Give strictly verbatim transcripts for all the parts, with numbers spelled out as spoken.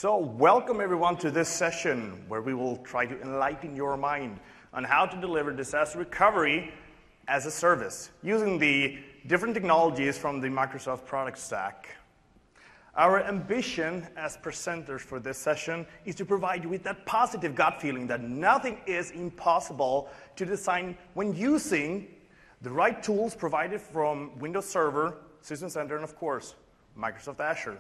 So welcome everyone to this session where we will try to enlighten your mind on how to deliver disaster recovery as a service using the different technologies from the Microsoft product stack. Our ambition as presenters for this session is to provide you with that positive gut feeling that nothing is impossible to design when using the right tools provided from Windows Server, System Center, and of course, Microsoft Azure.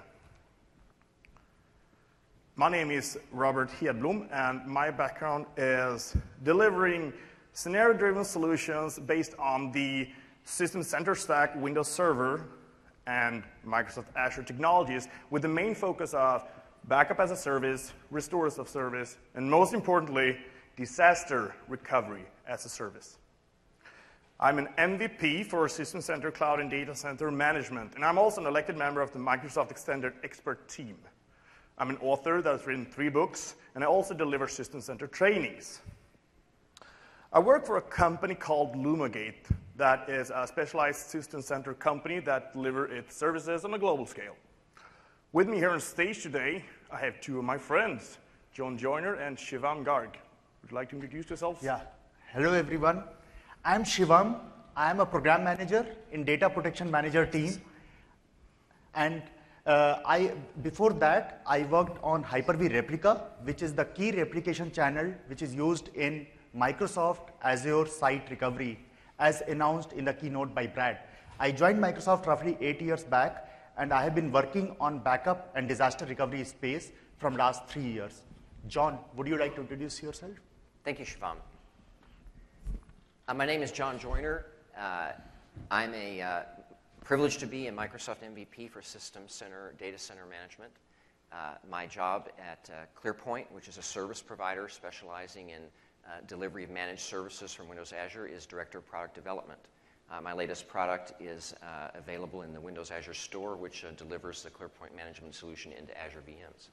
My name is Robert Hedblom, and my background is delivering scenario-driven solutions based on the System Center stack, Windows Server, and Microsoft Azure technologies, with the main focus of backup as a service, restore as a service, and most importantly, disaster recovery as a service. I'm an M V P for System Center Cloud and Data Center Management, and I'm also an elected member of the Microsoft Extended Expert Team. I'm an author that has written three books, and I also deliver System Center trainings. I work for a company called Lumagate that is a specialized System Center company that delivers its services on a global scale. With me here on stage today, I have two of my friends, John Joyner and Shivam Garg. Would you like to introduce yourselves? Yeah. Hello, everyone. I'm Shivam. I'm a program manager in Data Protection Manager team. And uh, I, before that, I worked on Hyper-V Replica, which is the key replication channel which is used in Microsoft Azure Site Recovery, as announced in the keynote by Brad. I joined Microsoft roughly eight years back, and I have been working on backup and disaster recovery space from last three years. John, would you like to introduce yourself? Thank you, Shivam. Uh, my name is John Joyner. Uh, I'm a uh, privileged to be a Microsoft M V P for System Center Data Center Management. Uh, my job at uh, ClearPoint, which is a service provider specializing in Uh, delivery of managed services from Windows Azure, is Director of Product Development. Uh, my latest product is uh, available in the Windows Azure Store, which uh, delivers the ClearPoint management solution into Azure V Ms.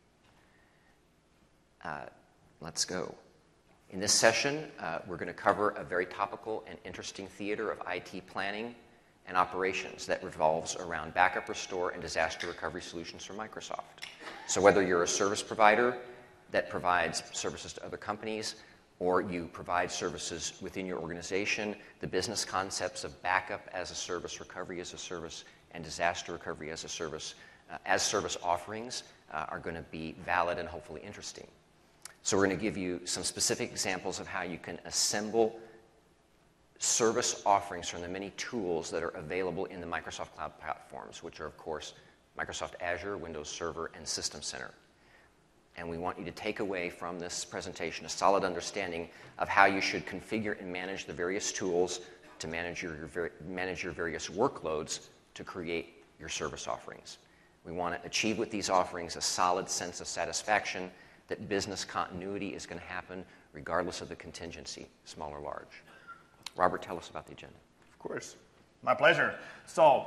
Uh, let's go. In this session, uh, we're going to cover a very topical and interesting theater of I T planning and operations that revolves around backup, restore, and disaster recovery solutions from Microsoft. So whether you're a service provider that provides services to other companies, or you provide services within your organization, the business concepts of backup as a service, recovery as a service, and disaster recovery as a service, uh, as service offerings, uh, are going to be valid and hopefully interesting. So we're going to give you some specific examples of how you can assemble service offerings from the many tools that are available in the Microsoft Cloud platforms, which are, of course, Microsoft Azure, Windows Server, and System Center. And we want you to take away from this presentation a solid understanding of how you should configure and manage the various tools to manage your, your, manage your various workloads to create your service offerings. We want to achieve with these offerings a solid sense of satisfaction that business continuity is going to happen regardless of the contingency, small or large. Robert, tell us about the agenda. Of course. My pleasure. So,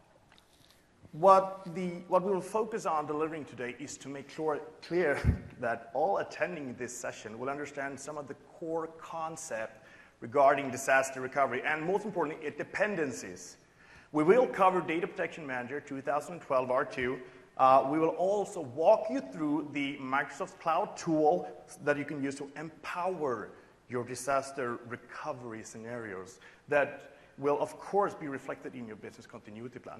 What, the, what we will focus on delivering today is to make sure, clear that all attending this session will understand some of the core concept regarding disaster recovery, and most importantly, its dependencies. We will cover Data Protection Manager twenty twelve R two. Uh, we will also walk you through the Microsoft Cloud tool that you can use to empower your disaster recovery scenarios that will, of course, be reflected in your business continuity plan.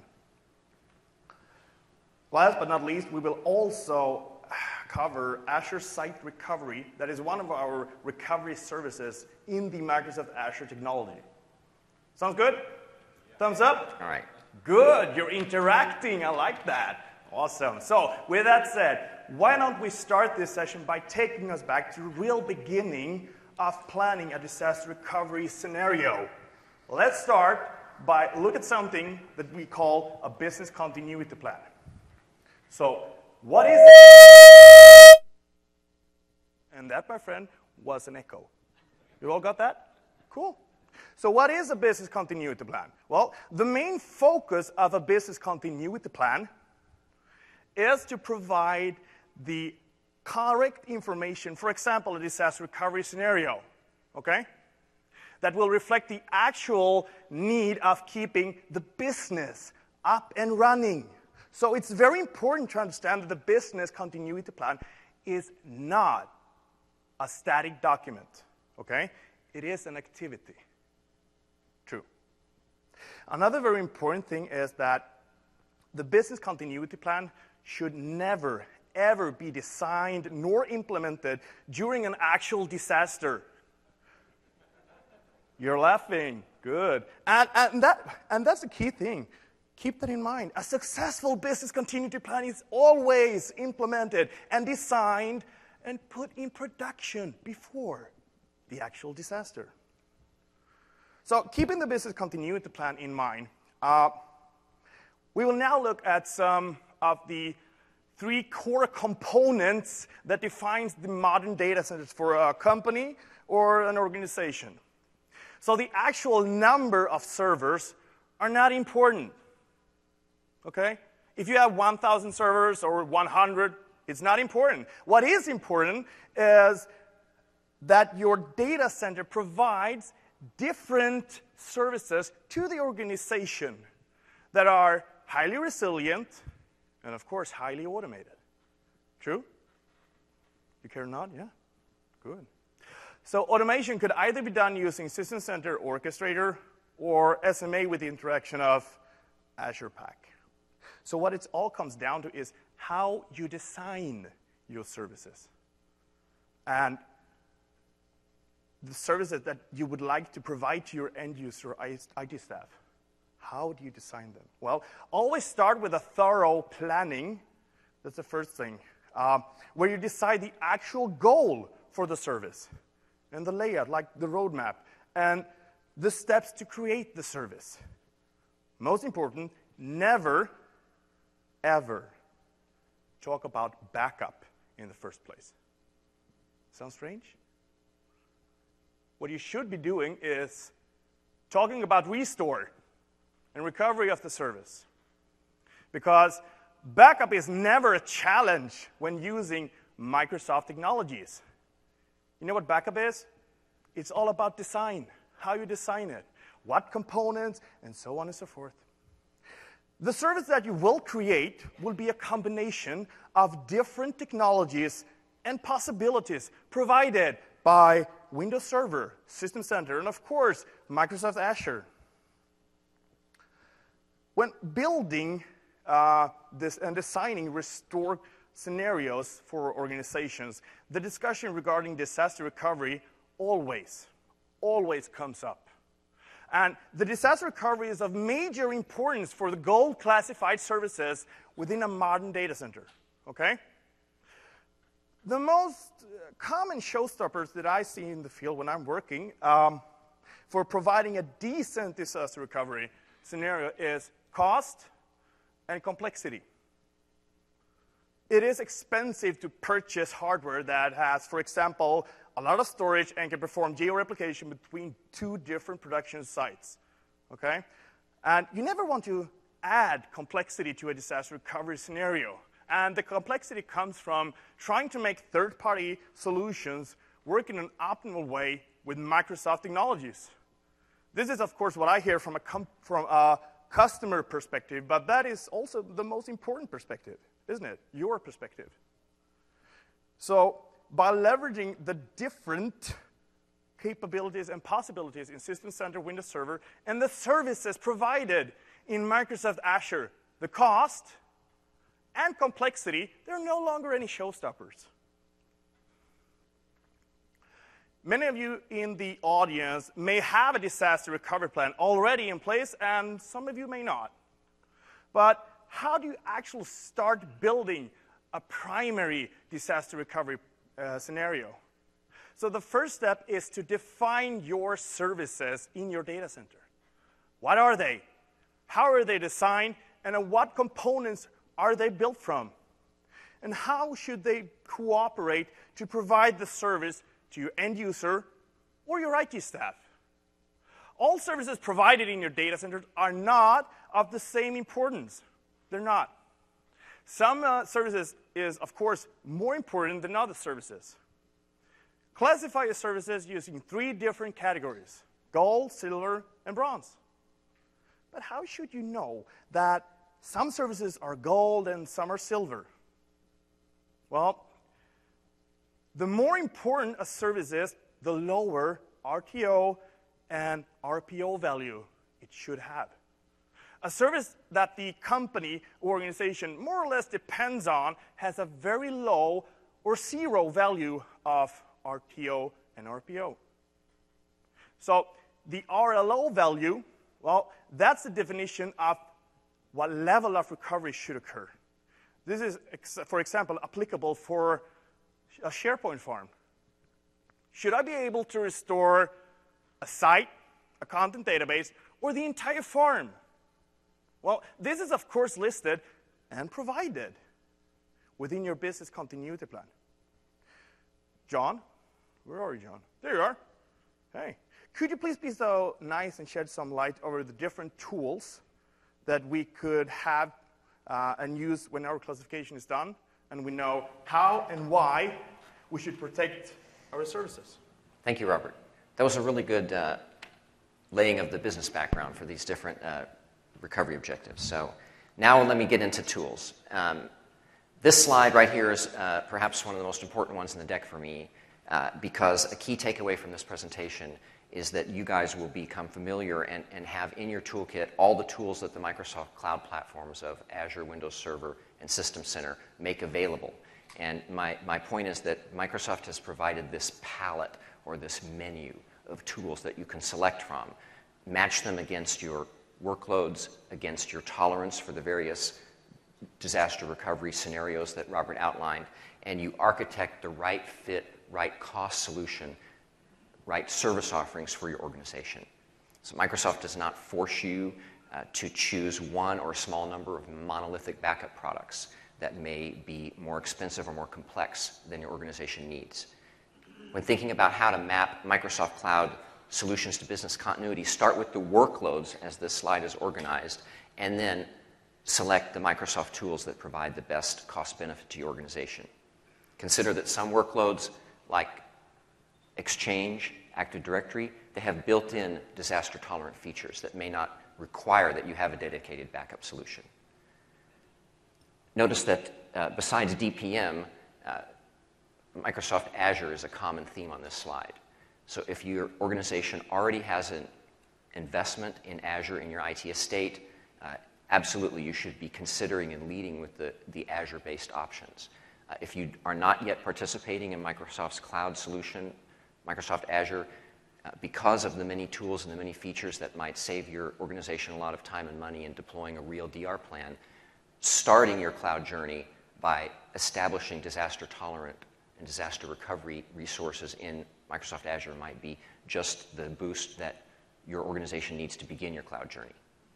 Last but not least, we will also cover Azure Site Recovery. That is one of our recovery services in the Microsoft Azure technology. Sounds good? Yeah. Thumbs up? All right. Good. You're interacting. I like that. Awesome. So with that said, why don't we start this session by taking us back to the real beginning of planning a disaster recovery scenario. Let's start by look at something that we call a business continuity plan. So, what is it? And that, my friend, was an echo. You all got that? Cool. So what is a business continuity plan? Well, the main focus of a business continuity plan is to provide the correct information, for example, a disaster recovery scenario, okay? That will reflect the actual need of keeping the business up and running. So it's very important to understand that the business continuity plan is not a static document, okay? It is an activity. True. Another very important thing is that the business continuity plan should never, ever be designed nor implemented during an actual disaster. You're laughing. Good. And, and, that, and that's the key thing. Keep that in mind. A successful business continuity plan is always implemented and designed and put in production before the actual disaster. So keeping the business continuity plan in mind, uh, we will now look at some of the three core components that defines the modern data centers for a company or an organization. So the actual number of servers are not important, okay? If you have one thousand servers or one hundred, it's not important. What is important is that your data center provides different services to the organization that are highly resilient and, of course, highly automated. True? You care or not? Yeah? Good. So automation could either be done using System Center Orchestrator or S M A with the interaction of Azure Pack. So what it all comes down to is how you design your services and the services that you would like to provide to your end user I T staff. How do you design them? Well, always start with a thorough planning. That's the first thing, uh, where you decide the actual goal for the service and the layout, like the roadmap, and the steps to create the service. Most important, never, ever talk about backup in the first place. Sound strange? What you should be doing is talking about restore and recovery of the service. Because backup is never a challenge when using Microsoft technologies. You know what backup is? It's all about design, how you design it, what components, and so on and so forth. The service that you will create will be a combination of different technologies and possibilities provided by Windows Server, System Center, and of course, Microsoft Azure. When building uh, this and designing restore scenarios for organizations, the discussion regarding disaster recovery always, always comes up. And the disaster recovery is of major importance for the gold classified services within a modern data center, okay? The most common showstoppers that I see in the field when I'm working um, for providing a decent disaster recovery scenario is cost and complexity. It is expensive to purchase hardware that has, for example, a lot of storage and can perform geo-replication between two different production sites, okay? And you never want to add complexity to a disaster recovery scenario. And the complexity comes from trying to make third-party solutions work in an optimal way with Microsoft technologies. This is, of course, what I hear from a, com from a customer perspective, but that is also the most important perspective, isn't it? Your perspective. So by leveraging the different capabilities and possibilities in System Center, Windows Server, and the services provided in Microsoft Azure, the cost and complexity, there are no longer any showstoppers. Many of you in the audience may have a disaster recovery plan already in place, and some of you may not. But how do you actually start building a primary disaster recovery uh, scenario? So the first step is to define your services in your data center. What are they? How are they designed? And on what components are they built from? And how should they cooperate to provide the service to your end user or your I T staff? All services provided in your data centers are not of the same importance. They're not. Some uh, services is, of course, more important than other services. Classify your services using three different categories: gold, silver, and bronze. But how should you know that some services are gold and some are silver. Well, the more important a service is, the lower R T O and R P O value it should have. A service that the company or organization more or less depends on has a very low or zero value of R T O and R P O. So the R L O value, well, that's the definition of what level of recovery should occur. This is, for example, applicable for a SharePoint farm. Should I be able to restore a site, a content database, or the entire farm? Well, this is, of course, listed and provided within your business continuity plan. John, where are you, John? There you are. Hey, could you please be so nice and shed some light over the different tools that we could have uh, and use when our classification is done, and we know how and why we should protect our services? Thank you, Robert. That was a really good uh, laying of the business background for these different uh, recovery objectives. So now let me get into tools. Um, this slide right here is uh, perhaps one of the most important ones in the deck for me, uh, because a key takeaway from this presentation is that you guys will become familiar and, and have in your toolkit all the tools that the Microsoft Cloud platforms of Azure, Windows Server, and System Center make available. And my, my point is that Microsoft has provided this palette or this menu of tools that you can select from, match them against your workloads, against your tolerance for the various disaster recovery scenarios that Robert outlined, and you architect the right fit, right cost solution, right service offerings for your organization. So Microsoft does not force you uh, to choose one or a small number of monolithic backup products that may be more expensive or more complex than your organization needs. When thinking about how to map Microsoft Cloud solutions to business continuity, start with the workloads as this slide is organized, and then select the Microsoft tools that provide the best cost benefit to your organization. Consider that some workloads, like Exchange, Active Directory, they have built-in disaster-tolerant features that may not require that you have a dedicated backup solution. Notice that uh, besides D P M, uh, Microsoft Azure is a common theme on this slide. So if your organization already has an investment in Azure in your I T estate, uh, absolutely you should be considering and leading with the, the Azure-based options. Uh, if you are not yet participating in Microsoft's cloud solution, Microsoft Azure, uh, because of the many tools and the many features that might save your organization a lot of time and money in deploying a real D R plan, starting your cloud journey by establishing disaster-tolerant and disaster recovery resources in Microsoft Azure might be just the boost that your organization needs to begin your cloud journey.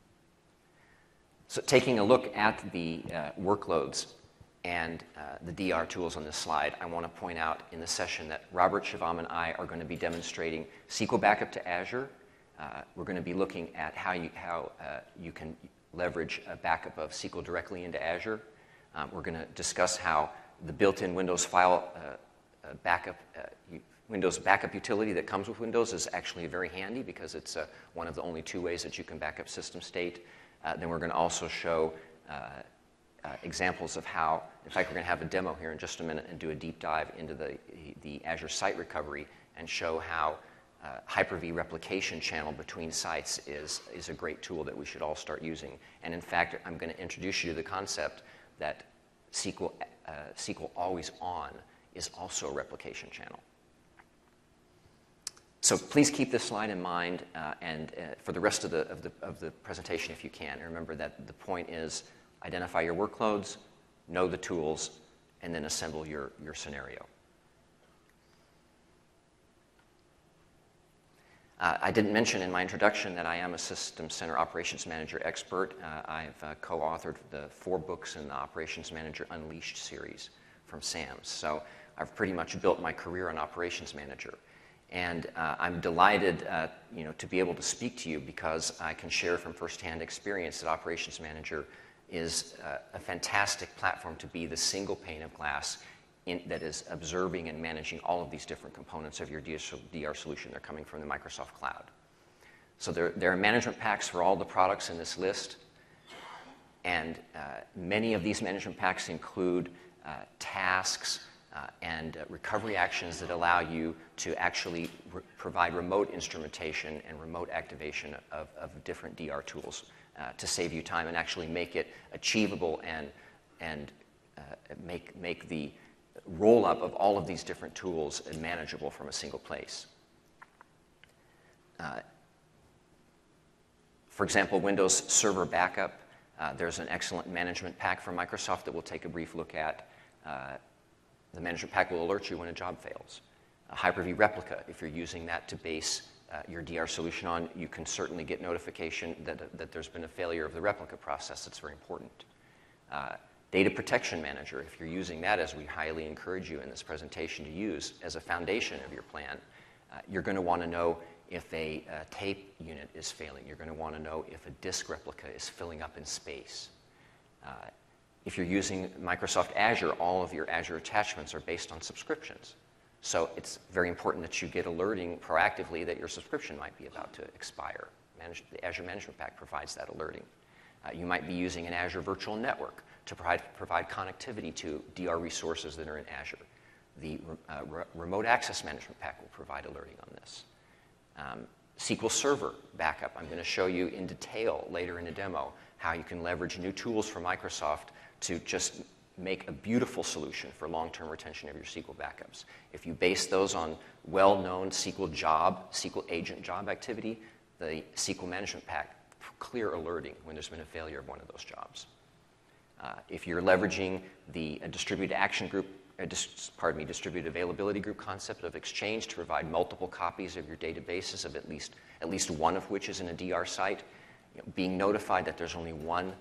So taking a look at the uh, workloads and uh, the D R tools on this slide, I want to point out in the session that Robert, Shivam, and I are going to be demonstrating S Q L backup to Azure. Uh, we're going to be looking at how you, how, uh, you can leverage a backup of S Q L directly into Azure. Um, we're going to discuss how the built-in Windows file uh, uh, backup, uh, you, Windows backup utility that comes with Windows is actually very handy because it's uh, one of the only two ways that you can back up system state. Uh, then we're going to also show uh, uh, examples of how, in fact, we're going to have a demo here in just a minute and do a deep dive into the, the Azure site recovery and show how uh, Hyper-V replication channel between sites is, is a great tool that we should all start using. And in fact, I'm going to introduce you to the concept that S Q L, uh, S Q L Always On is also a replication channel. So please keep this slide in mind uh, and uh, for the rest of the, of, the, of the presentation if you can. And remember that the point is identify your workloads, know the tools, and then assemble your, your scenario. Uh, I didn't mention in my introduction that I am a System Center Operations Manager expert. Uh, I've uh, co-authored the four books in the Operations Manager Unleashed series from SAMS. So I've pretty much built my career on Operations Manager. And uh, I'm delighted uh, you know, to be able to speak to you because I can share from firsthand experience that Operations Manager is uh, a fantastic platform to be the single pane of glass in, that is observing and managing all of these different components of your D R solution. They're coming from the Microsoft Cloud. So there, there are management packs for all the products in this list. and uh, many of these management packs include uh, tasks uh, and uh, recovery actions that allow you to actually re provide remote instrumentation and remote activation of, of different D R tools uh, to save you time and actually make it achievable and, and uh, make, make the roll-up of all of these different tools manageable from a single place. Uh, for example, Windows Server Backup. Uh, there's an excellent management pack from Microsoft that we'll take a brief look at. Uh, the management pack will alert you when a job fails. Uh, Hyper-V Replica, if you're using that to base uh, your D R solution on, you can certainly get notification that, uh, that there's been a failure of the replica process. That's very important. Uh, Data Protection Manager, if you're using that, as we highly encourage you in this presentation to use as a foundation of your plan, uh, you're going to want to know if a uh, tape unit is failing. You're going to want to know if a disk replica is filling up in space. Uh, if you're using Microsoft Azure, all of your Azure attachments are based on subscriptions. So it's very important that you get alerting proactively that your subscription might be about to expire. Manage, the Azure Management Pack provides that alerting. Uh, you might be using an Azure Virtual Network to provide, provide connectivity to D R resources that are in Azure. The uh, re Remote Access Management Pack will provide alerting on this. Um, S Q L Server Backup. I'm going to show you in detail later in the demo how you can leverage new tools from Microsoft to just make a beautiful solution for long-term retention of your S Q L backups. If you base those on well-known S Q L job, S Q L agent job activity, the S Q L Management Pack clear alerting when there's been a failure of one of those jobs. Uh, if you're leveraging the uh, distributed action group, uh, dis pardon me, distributed availability group concept of Exchange to provide multiple copies of your databases of at least at least one of which is in a D R site, you know, being notified that there's only one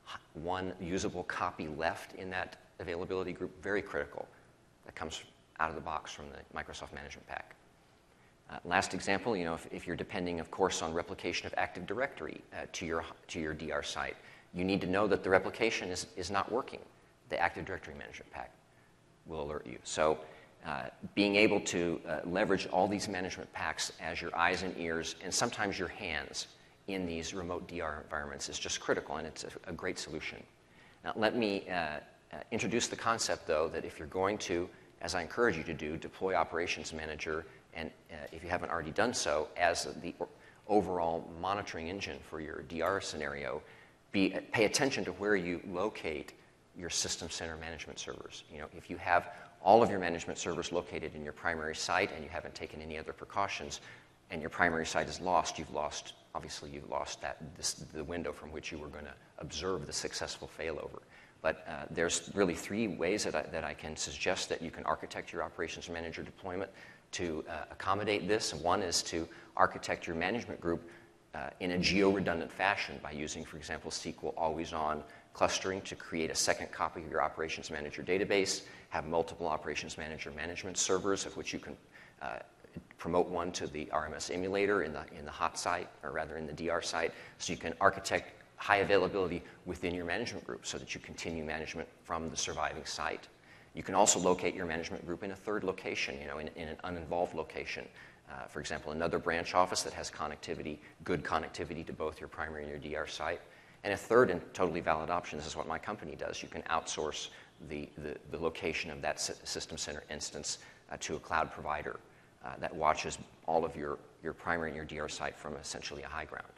one usable copy left in that availability group, very critical. That comes out of the box from the Microsoft Management Pack. Uh, last example, you know, if, if you're depending, of course, on replication of Active Directory uh, to your to your D R site, you need to know that the replication is, is not working. The Active Directory Management Pack will alert you. So uh, being able to uh, leverage all these management packs as your eyes and ears and sometimes your hands in these remote D R environments is just critical, and it's a, a great solution. Now let me uh, uh, introduce the concept, though, that if you're going to, as I encourage you to do, deploy Operations Manager, and uh, if you haven't already done so, as the overall monitoring engine for your D R scenario, Be, pay attention to where you locate your System Center management servers. You know, if you have all of your management servers located in your primary site and you haven't taken any other precautions, and your primary site is lost, you've lost, obviously you've lost that, this, the window from which you were going to observe the successful failover. But uh, there's really three ways that I, that I can suggest that you can architect your Operations Manager deployment to uh, accommodate this. One is to architect your management group Uh, in a geo-redundant fashion by using, for example, S Q L always-on clustering to create a second copy of your Operations Manager database, have multiple Operations Manager management servers of which you can uh, promote one to the R M S emulator in the, in the hot site, or rather in the D R site, so you can architect high availability within your management group so that you continue management from the surviving site. You can also locate your management group in a third location, you know, in, in an uninvolved location. Uh, for example, another branch office that has connectivity, good connectivity to both your primary and your D R site. And a third and totally valid option, this is what my company does, you can outsource the, the, the location of that System Center instance uh, to a cloud provider uh, that watches all of your, your primary and your D R site from essentially a high ground.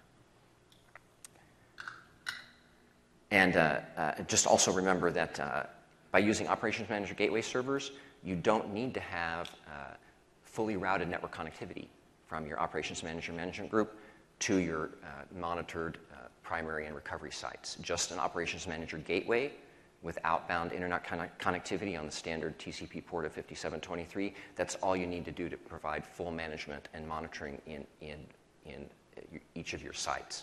And uh, uh, just also remember that uh, by using Operations Manager Gateway servers, you don't need to have uh, fully routed network connectivity from your Operations Manager management group to your uh, monitored uh, primary and recovery sites. Just an Operations Manager gateway with outbound internet con connectivity on the standard T C P port of fifty-seven twenty-three. That's all you need to do to provide full management and monitoring in, in, in each of your sites.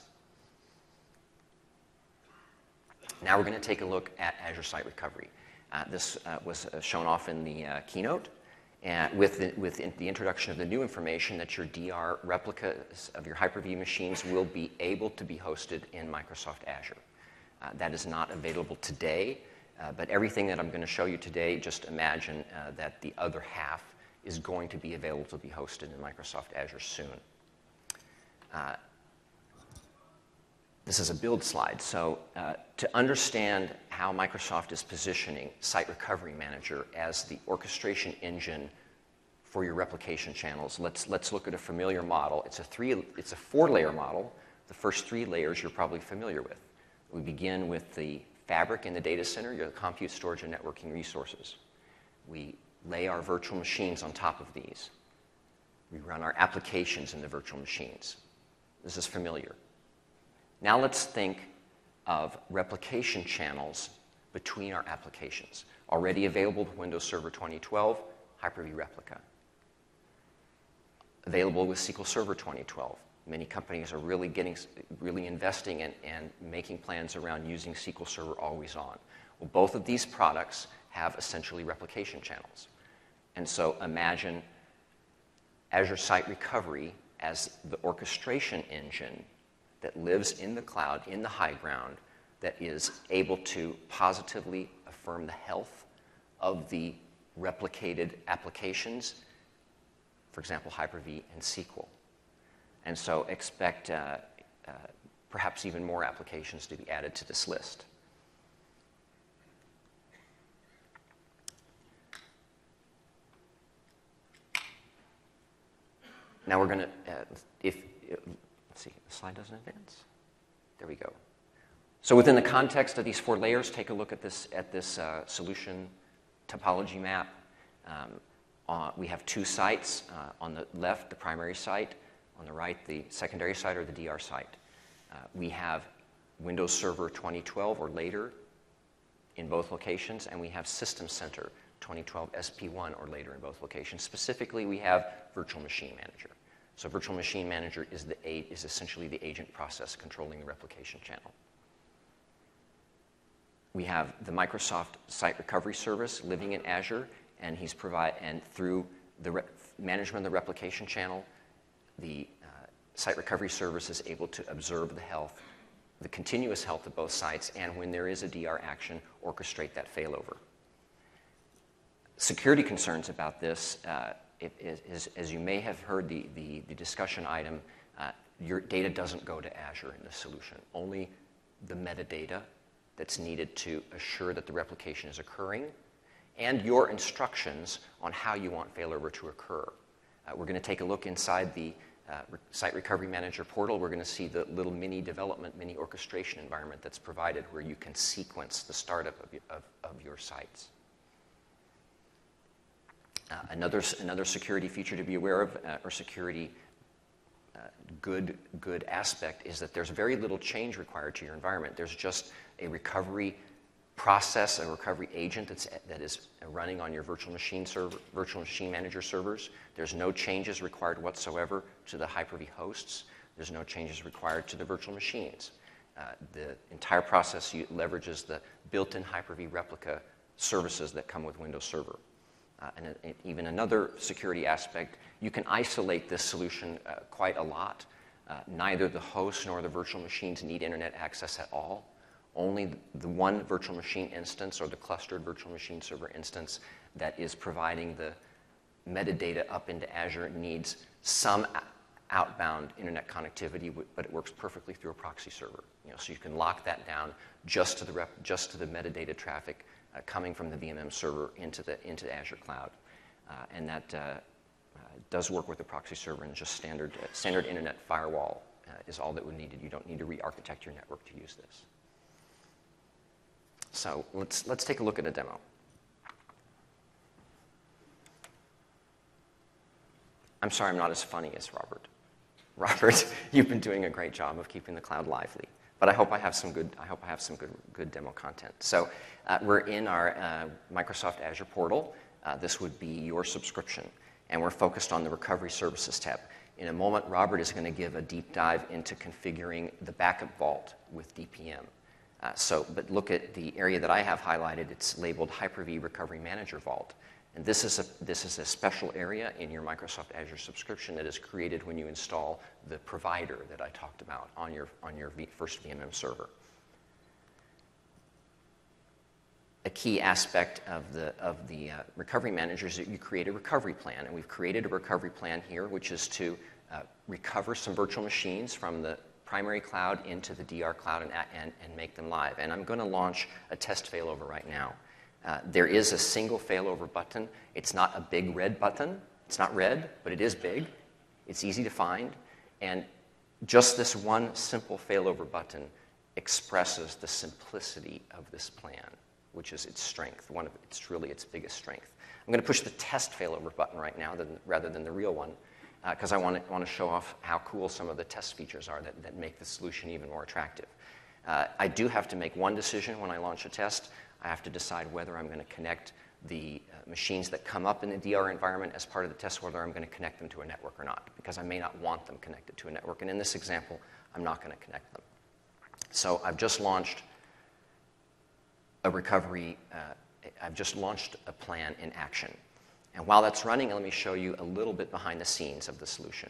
Now we're going to take a look at Azure Site Recovery. Uh, this uh, was uh, shown off in the uh, keynote. And with the, with the introduction of the new information that your D R replicas of your Hyper-V machines will be able to be hosted in Microsoft Azure. Uh, that is not available today, uh, but everything that I'm going to show you today, just imagine uh, that the other half is going to be available to be hosted in Microsoft Azure soon. Uh, the this is a build slide. So uh, to understand how Microsoft is positioning Site Recovery Manager as the orchestration engine for your replication channels, let's, let's look at a familiar model. It's a, three, it's a four-layer model. The first three layers you're probably familiar with. We begin with the fabric in the data center, your compute, storage, and networking resources. We lay our virtual machines on top of these. We run our applications in the virtual machines. This is familiar. Now let's think of replication channels between our applications. Already available with Windows Server twenty twelve, Hyper-V Replica. Available with S Q L Server twenty twelve. Many companies are really getting, really investing in and making plans around using S Q L Server always on. Well, both of these products have essentially replication channels. And so imagine Azure Site Recovery as the orchestration engine that lives in the cloud, in the high ground, that is able to positively affirm the health of the replicated applications, for example, Hyper-V and S Q L. And so expect uh, uh, perhaps even more applications to be added to this list. Now we're going to, uh, if, uh, let's see, the slide doesn't advance. There we go. So within the context of these four layers, take a look at this, at this uh, solution topology map. Um, uh, we have two sites. Uh, on the left, the primary site. On the right, the secondary site or the D R site. Uh, we have Windows Server twenty twelve or later in both locations, and we have System Center twenty twelve S P one or later in both locations. Specifically, we have Virtual Machine Manager. So Virtual Machine Manager is, the, is essentially the agent process controlling the replication channel. We have the Microsoft Site Recovery Service living in Azure, and he's provide and through the re management of the replication channel, the uh, Site Recovery Service is able to observe the health, the continuous health of both sites, and when there is a D R action, orchestrate that failover. Security concerns about this, uh, it, it is, as you may have heard the, the, the discussion item, uh, your data doesn't go to Azure in this solution. Only the metadata that's needed to assure that the replication is occurring, and your instructions on how you want failover to occur. Uh, we're going to take a look inside the uh, Re Site Recovery Manager portal. We're going to see the little mini development, mini orchestration environment that's provided where you can sequence the startup of, of, of your sites. Uh, another, another security feature to be aware of, uh, or security uh, good, good aspect, is that there's very little change required to your environment. There's just a recovery process, a recovery agent that's, that is running on your virtual machine server, virtual machine manager servers. There's no changes required whatsoever to the Hyper-V hosts. There's no changes required to the virtual machines. Uh, the entire process leverages the built-in Hyper-V replica services that come with Windows Server. Uh, and it, it, even another security aspect, you can isolate this solution uh, quite a lot. Uh, neither the host nor the virtual machines need internet access at all. Only the one virtual machine instance or the clustered virtual machine server instance that is providing the metadata up into Azure needs some outbound internet connectivity, but it works perfectly through a proxy server. You know, so you can lock that down just to the, rep, just to the metadata traffic uh, coming from the V M M server into the, into the Azure cloud. Uh, and that uh, uh, does work with the proxy server, and just standard, uh, standard internet firewall uh, is all that would needed. You don't need to re-architect your network to use this. So let's, let's take a look at a demo. I'm sorry I'm not as funny as Robert. Robert, you've been doing a great job of keeping the cloud lively. But I hope I have some good, I hope I have some good, good demo content. So uh, we're in our uh, Microsoft Azure portal. Uh, this would be your subscription. And we're focused on the Recovery Services tab. In a moment, Robert is going to give a deep dive into configuring the backup vault with D P M. Uh, so, but look at the area that I have highlighted. It's labeled Hyper-V Recovery Manager Vault. And this is, a, this is a special area in your Microsoft Azure subscription that is created when you install the provider that I talked about on your, on your v, first V M M server. A key aspect of the, of the uh, Recovery Manager is that you create a recovery plan. And we've created a recovery plan here, which is to uh, recover some virtual machines from the primary cloud into the D R cloud and, and, and make them live. And I'm going to launch a test failover right now. Uh, there is a single failover button. It's not a big red button. It's not red, but it is big. It's easy to find. And just this one simple failover button expresses the simplicity of this plan, which is its strength. One of it's really its biggest strength. I'm going to push the test failover button right now than, rather than the real one, because uh, I want to, want to show off how cool some of the test features are that, that make the solution even more attractive. Uh, I do have to make one decision when I launch a test. I have to decide whether I'm going to connect the uh, machines that come up in the D R environment as part of the test, whether I'm going to connect them to a network or not, because I may not want them connected to a network. And in this example, I'm not going to connect them. So I've just launched a recovery, uh, I've just launched a plan in action. And while that's running, let me show you a little bit behind the scenes of the solution.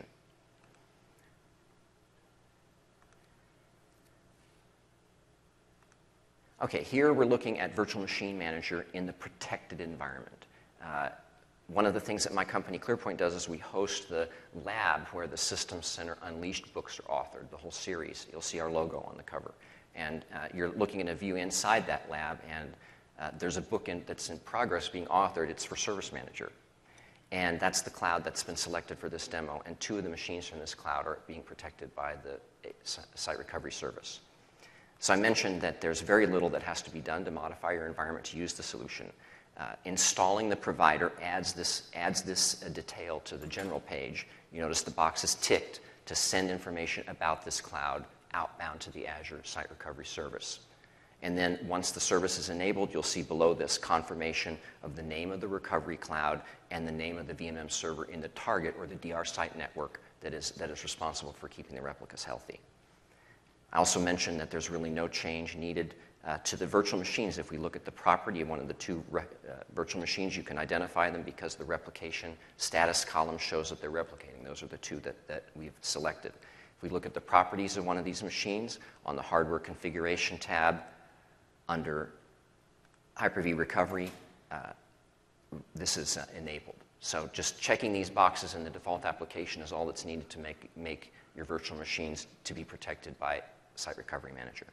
Okay, here we're looking at Virtual Machine Manager in the protected environment. Uh, one of the things that my company ClearPoint does is we host the lab where the Systems Center Unleashed books are authored, the whole series. You'll see our logo on the cover. And uh, you're looking at a view inside that lab, and uh, there's a book in, that's in progress being authored. It's for Service Manager. And that's the cloud that's been selected for this demo. And two of the machines from this cloud are being protected by the Site Recovery Service. So I mentioned that there's very little that has to be done to modify your environment to use the solution. Uh, installing the provider adds this, adds this uh, detail to the general page. You notice the box is ticked to send information about this cloud outbound to the Azure Site Recovery Service. And then once the service is enabled, you'll see below this confirmation of the name of the recovery cloud and the name of the V M M server in the target or the D R site network that is, that is responsible for keeping the replicas healthy. I also mentioned that there's really no change needed uh, to the virtual machines. If we look at the property of one of the two re- uh, virtual machines, you can identify them because the replication status column shows that they're replicating. Those are the two that, that we've selected. If we look at the properties of one of these machines, on the Hardware Configuration tab, under Hyper-V Recovery, uh, this is uh, enabled. So just checking these boxes in the default application is all that's needed to make, make your virtual machines to be protected by Site Recovery Manager.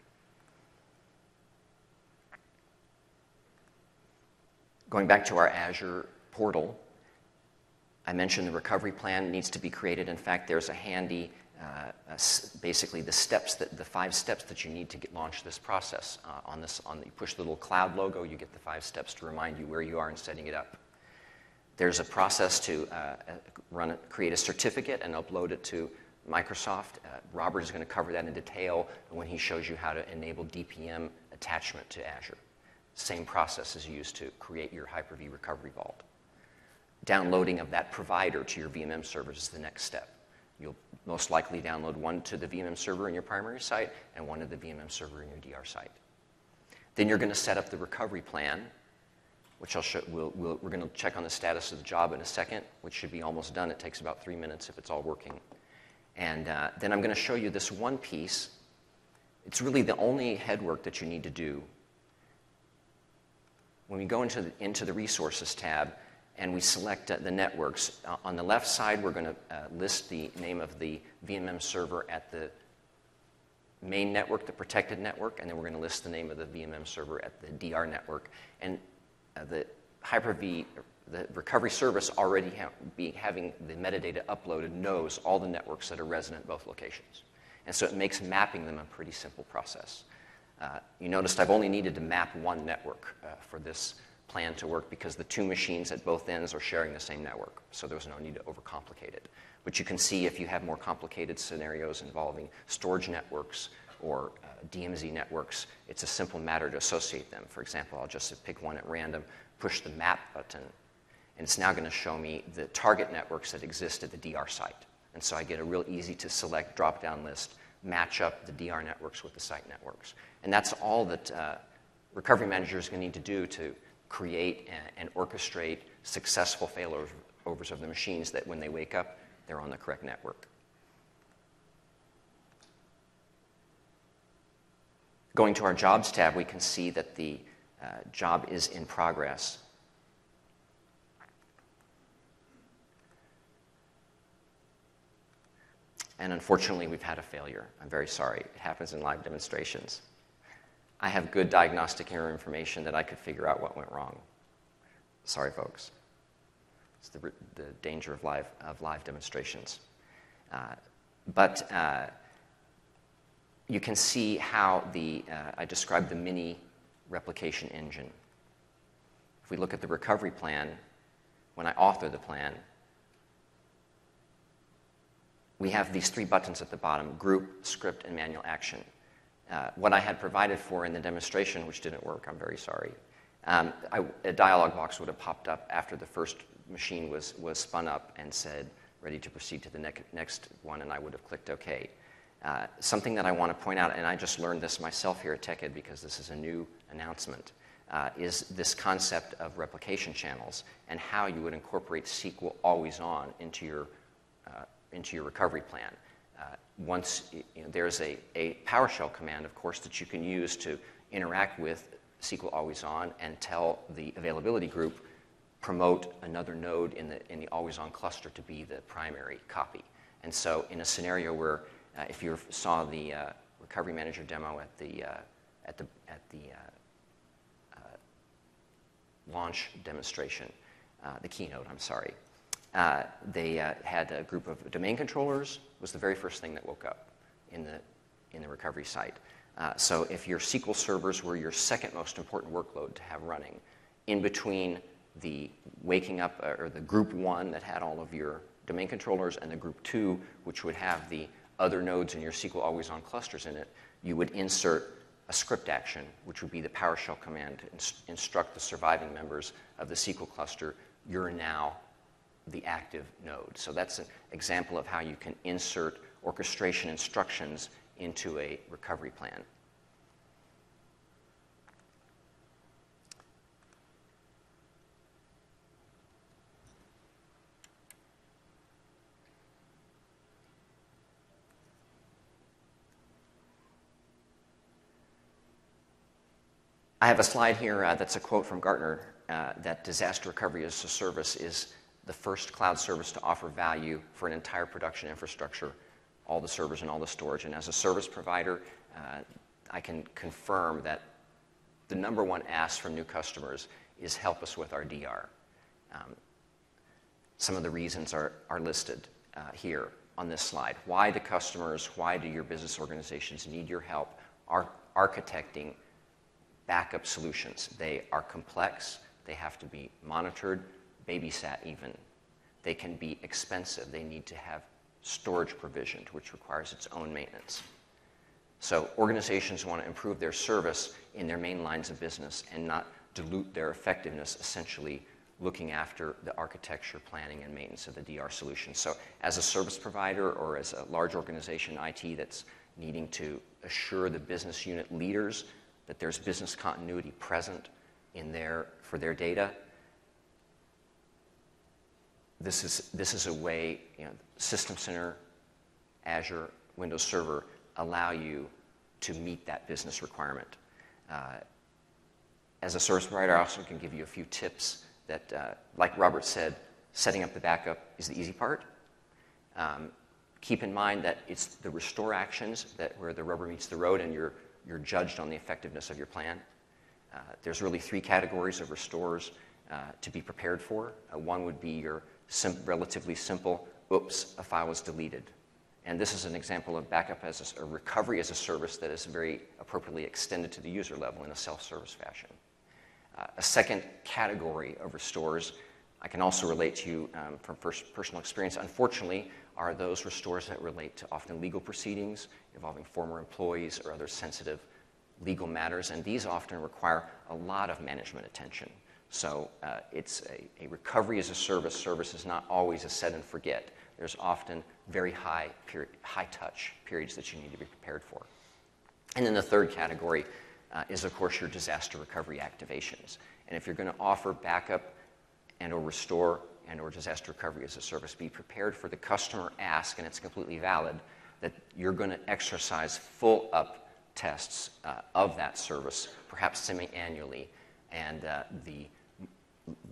Going back to our Azure portal, I mentioned the recovery plan needs to be created. In fact, there's a handy, uh, uh, basically the steps, that, the five steps that you need to get, launch this process. Uh, on this, on the, you push the little cloud logo, you get the five steps to remind you where you are in setting it up. There's a process to uh, run, create a certificate and upload it to Microsoft. Uh, Robert is going to cover that in detail when he shows you how to enable D P M attachment to Azure. Same process is used to create your Hyper-V Recovery Vault. Downloading of that provider to your V M M servers is the next step. You'll most likely download one to the V M M server in your primary site and one to the V M M server in your D R site. Then you're going to set up the recovery plan, which I'll show, we'll, we'll, we're going to check on the status of the job in a second, which should be almost done. It takes about three minutes if it's all working. And uh, then I'm going to show you this one piece. It's really the only headwork that you need to do. When we go into the, into the Resources tab and we select uh, the networks, uh, on the left side we're going to uh, list the name of the V M M server at the main network, the protected network, and then we're going to list the name of the V M M server at the D R network. And uh, the Hyper-V, the recovery service already ha- be having the metadata uploaded knows all the networks that are resident at both locations. And so it makes mapping them a pretty simple process. Uh, you noticed I've only needed to map one network uh, for this plan to work because the two machines at both ends are sharing the same network, so there was no need to overcomplicate it. But you can see if you have more complicated scenarios involving storage networks or uh, D M Z networks, it's a simple matter to associate them. For example, I'll just pick one at random, push the map button, and it's now going to show me the target networks that exist at the D R site. And so I get a real easy to select drop-down list, match up the D R networks with the site networks. And that's all that uh, Recovery Manager is going to need to do to create and, and orchestrate successful failovers of the machines that when they wake up, they're on the correct network. Going to our Jobs tab, we can see that the uh, job is in progress. and unfortunately, we've had a failure. I'm very sorry. It happens in live demonstrations. I have good diagnostic error information that I could figure out what went wrong. Sorry, folks. It's the, the danger of live, of live demonstrations. Uh, but uh, you can see how the, uh, I described the mini replication engine. If we look at the recovery plan, when I author the plan, we have these three buttons at the bottom: group, script, and manual action. Uh, what I had provided for in the demonstration, which didn't work, I'm very sorry, um, I, a dialog box would have popped up after the first machine was, was spun up and said, ready to proceed to the ne next one, and I would have clicked OK. Uh, something that I want to point out, and I just learned this myself here at TechEd because this is a new announcement, uh, is this concept of replication channels and how you would incorporate S Q L always on into your, uh, into your recovery plan. Uh, once you know, there's a, a PowerShell command, of course, that you can use to interact with S Q L always on and tell the availability group, promote another node in the, in the always on cluster to be the primary copy. And so in a scenario where uh, if you saw the uh, Recovery Manager demo at the, uh, at the, at the uh, uh, launch demonstration, uh, the keynote, I'm sorry, uh, they uh, had a group of domain controllers, was the very first thing that woke up in the, in the recovery site. Uh, so if your S Q L servers were your second most important workload to have running, in between the waking up, uh, or the group one that had all of your domain controllers and the group two, which would have the other nodes in your S Q L always on clusters in it, you would insert a script action, which would be the PowerShell command to inst instruct the surviving members of the S Q L cluster, you're now the active node. So that's an example of how you can insert orchestration instructions into a recovery plan. I have a slide here uh, that's a quote from Gartner uh, that disaster recovery as a service is the first cloud service to offer value for an entire production infrastructure, all the servers and all the storage. And as a service provider, uh, I can confirm that the number one ask from new customers is help us with our D R. Um, some of the reasons are, are listed uh, here on this slide. Why do customers, why do your business organizations need your help ar architecting backup solutions? They are complex, they have to be monitored, babysat even. They can be expensive, they need to have storage provisioned, which requires its own maintenance. So organizations want to improve their service in their main lines of business and not dilute their effectiveness, essentially looking after the architecture, planning, and maintenance of the D R solution. So as a service provider or as a large organization, I T, that's needing to assure the business unit leaders that there's business continuity present in their, for their data, this is, this is a way, you know, System Center, Azure, Windows Server allow you to meet that business requirement. Uh, as a service provider, I also can give you a few tips that, uh, like Robert said, setting up the backup is the easy part. Um, keep in mind that it's the restore actions that where the rubber meets the road and you're, you're judged on the effectiveness of your plan. Uh, there's really three categories of restores uh, to be prepared for. Uh, one would be your sim relatively simple, oops, a file was deleted. And this is an example of backup as a, a recovery as a service that is very appropriately extended to the user level in a self-service fashion. Uh, a second category of restores I can also relate to you um, from first personal experience, unfortunately, are those restores that relate to often legal proceedings involving former employees or other sensitive legal matters, and these often require a lot of management attention. So uh, it's a, a recovery as a service. Service is not always a set and forget. There's often very high, period, high touch periods that you need to be prepared for. And then the third category uh, is, of course, your disaster recovery activations. And if you're going to offer backup and or restore and or disaster recovery as a service, be prepared for the customer ask, and it's completely valid, that you're going to exercise full up tests uh, of that service, perhaps semi-annually, and uh, the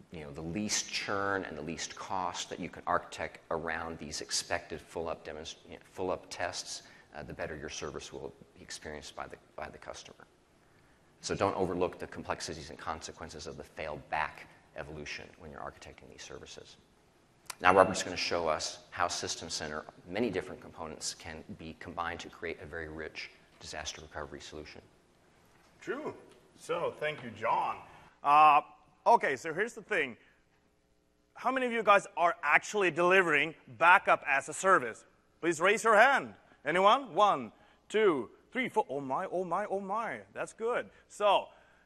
you know, the least churn and the least cost that you can architect around these expected full-up demonst- you know, full-up tests, uh, the better your service will be experienced by the, by the customer. So don't overlook the complexities and consequences of the failed back evolution when you're architecting these services. Now Robert's going to show us how System Center, many different components, can be combined to create a very rich disaster recovery solution. True. So thank you, John. Uh, okay, so here's the thing. How many of you guys are actually delivering backup as a service? Please raise your hand. Anyone? One, two, three, four. Oh my, oh my, oh my. That's good. So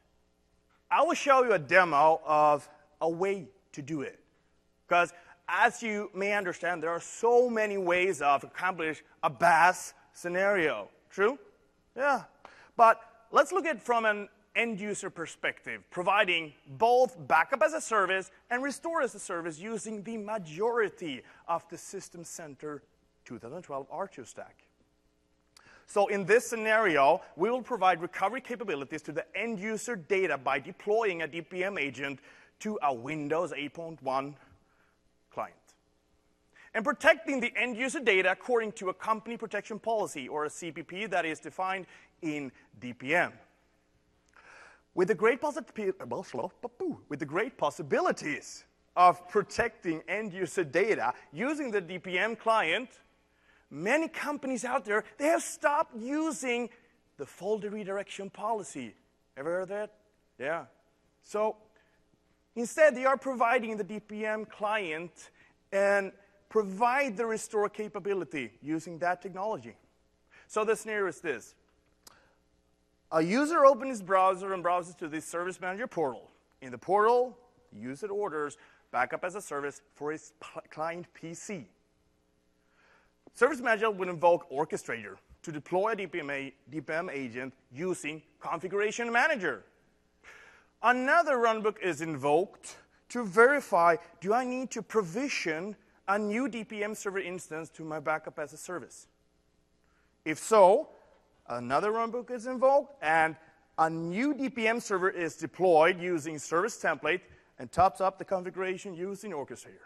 I will show you a demo of a way to do it. Because as you may understand, there are so many ways of accomplish a B A S scenario. True? Yeah. But let's look at it from an end-user perspective, providing both backup as a service and restore as a service using the majority of the System Center twenty twelve R two stack. So in this scenario, we will provide recovery capabilities to the end-user data by deploying a D P M agent to a Windows eight point one client, and protecting the end-user data according to a company protection policy, or a C P P, that is defined in D P M. With the great, with the great possibilities of protecting end-user data using the D P M client, many companies out there, they have stopped using the folder redirection policy. Ever heard of that? Yeah. So instead, they are providing the D P M client and provide the restore capability using that technology. So the scenario is this. A user opens his browser and browses to the Service Manager portal. In the portal, the user orders backup as a service for his client P C. Service Manager will invoke Orchestrator to deploy a D P M, a, D P M agent using Configuration Manager. Another runbook is invoked to verify, do I need to provision a new D P M server instance to my backup as a service? If so, another runbook is invoked, and a new D P M server is deployed using service template and tops up the configuration using Orchestrator.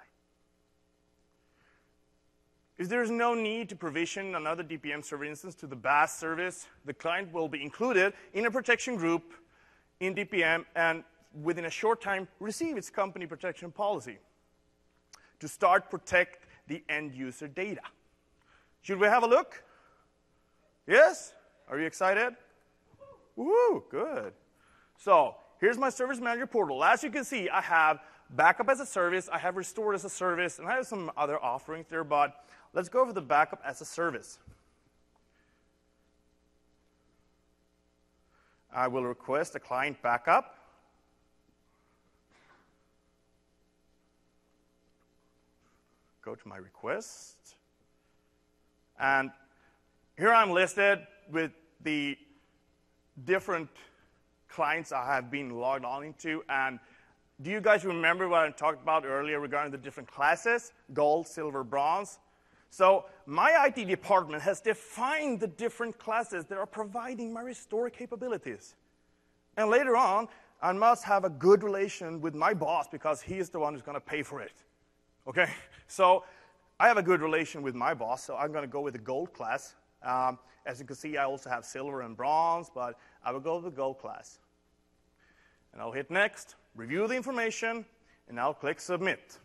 If there's no need to provision another D P M server instance to the B A S service, the client will be included in a protection group in D P M and within a short time receive its company protection policy to start protect the end user data. Should we have a look? Yes? Are you excited? Woo, good. So here's my Service Manager portal. As you can see, I have backup as a service, I have restored as a service, and I have some other offerings there, but let's go over the backup as a service. I will request a client backup. Go to my request. And here I'm listed with the different clients I have been logged on into. And do you guys remember what I talked about earlier regarding the different classes? Gold, silver, bronze. So my I T department has defined the different classes that are providing my restore capabilities. And later on, I must have a good relation with my boss because he is the one who's going to pay for it. Okay? So I have a good relation with my boss, so I'm going to go with the gold class. Um, as you can see, I also have silver and bronze, but I will go with the gold class. And I'll hit next, review the information, and I'll click submit.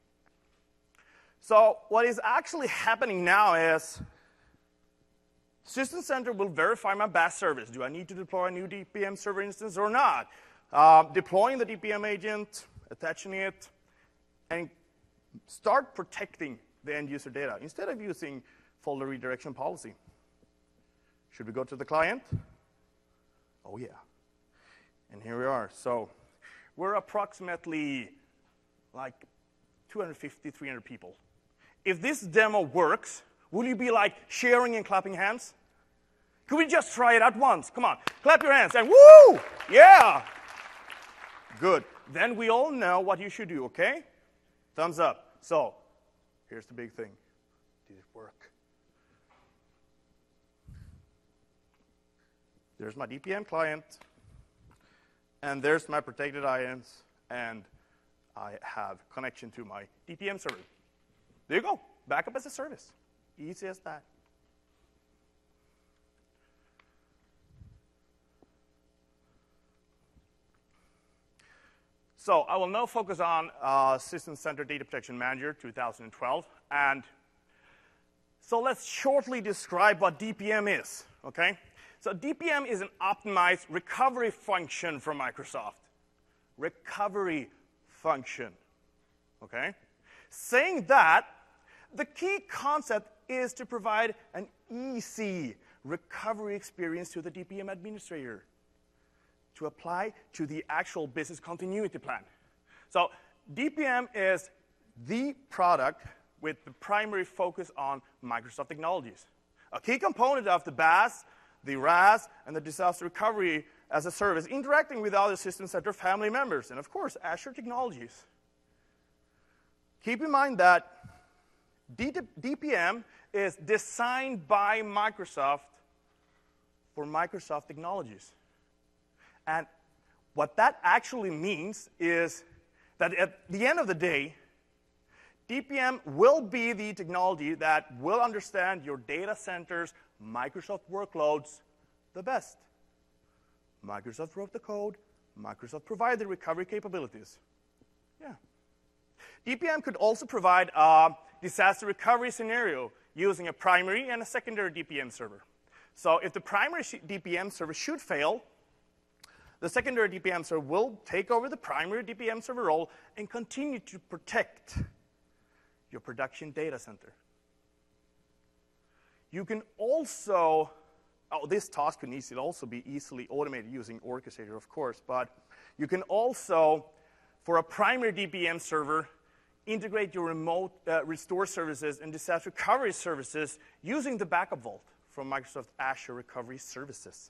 So what is actually happening now is System Center will verify my B A S service. Do I need to deploy a new D P M server instance or not? Uh, deploying the D P M agent, attaching it, and start protecting the end user data instead of using folder redirection policy. Should we go to the client? Oh, yeah. And here we are. So we're approximately like two hundred fifty, three hundred people. If this demo works, will you be like sharing and clapping hands? Could we just try it at once? Come on, clap your hands and woo! Yeah! Good. Then we all know what you should do, okay? Thumbs up. So here's the big thing. Did it work? There's my D P M client, and there's my protected items, and I have connection to my D P M server. There you go, backup as a service. Easy as that. So I will now focus on uh, System Center Data Protection Manager two thousand twelve. And so let's shortly describe what D P M is, okay? So D P M is an optimized recovery function from Microsoft. Recovery function, okay? Saying that, the key concept is to provide an easy recovery experience to the D P M administrator to apply to the actual business continuity plan. So D P M is the product with the primary focus on Microsoft technologies. A key component of the B A S, the R A S, and the disaster recovery as a service, interacting with other System Center family members, and of course, Azure technologies. Keep in mind that D P M is designed by Microsoft for Microsoft technologies. And what that actually means is that at the end of the day, D P M will be the technology that will understand your data center's Microsoft workloads the best. Microsoft wrote the code. Microsoft provided the recovery capabilities. Yeah. D P M could also provide a disaster recovery scenario using a primary and a secondary D P M server. So if the primary D P M server should fail, the secondary D P M server will take over the primary D P M server role and continue to protect your production data center. You can also, oh, this task can easily also be easily automated using Orchestrator, of course, but you can also, for a primary D P M server, integrate your remote uh, restore services and disaster recovery services using the Backup Vault from Microsoft Azure Recovery Services.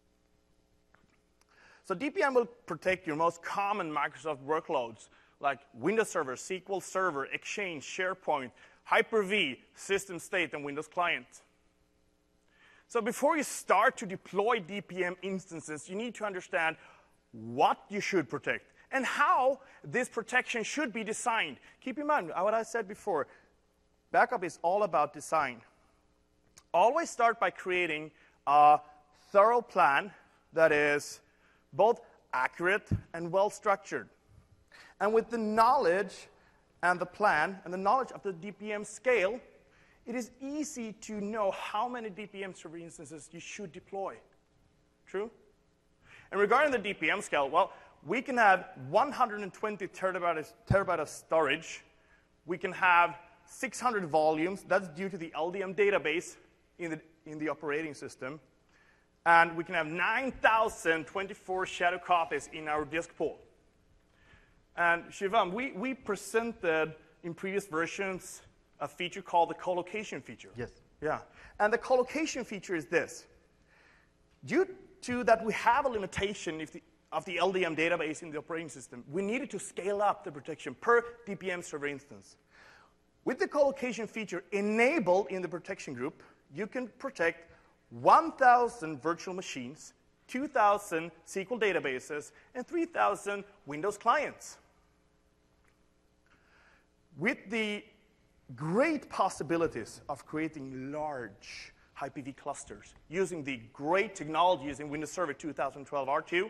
So D P M will protect your most common Microsoft workloads like Windows Server, S Q L Server, Exchange, SharePoint, Hyper-V, System State, and Windows Client. So before you start to deploy D P M instances, you need to understand what you should protect and how this protection should be designed. Keep in mind what I said before. Backup is all about design. Always start by creating a thorough plan that is both accurate and well-structured. And with the knowledge and the plan and the knowledge of the D P M scale, it is easy to know how many D P M server instances you should deploy. True? And regarding the D P M scale, well, we can have one hundred twenty terabytes, terabyte of storage. We can have six hundred volumes. That's due to the L D M database in the, in the operating system. And we can have nine thousand twenty-four shadow copies in our disk pool. And Shivam, we, we presented in previous versions a feature called the colocation feature. Yes. Yeah. And the colocation feature is this. Due to that we have a limitation if the, of the L D M database in the operating system, we needed to scale up the protection per D P M server instance. With the colocation feature enabled in the protection group, you can protect one thousand virtual machines, two thousand S Q L databases, and three thousand Windows clients. With the great possibilities of creating large Hyper-V clusters using the great technologies in Windows Server two thousand twelve R two,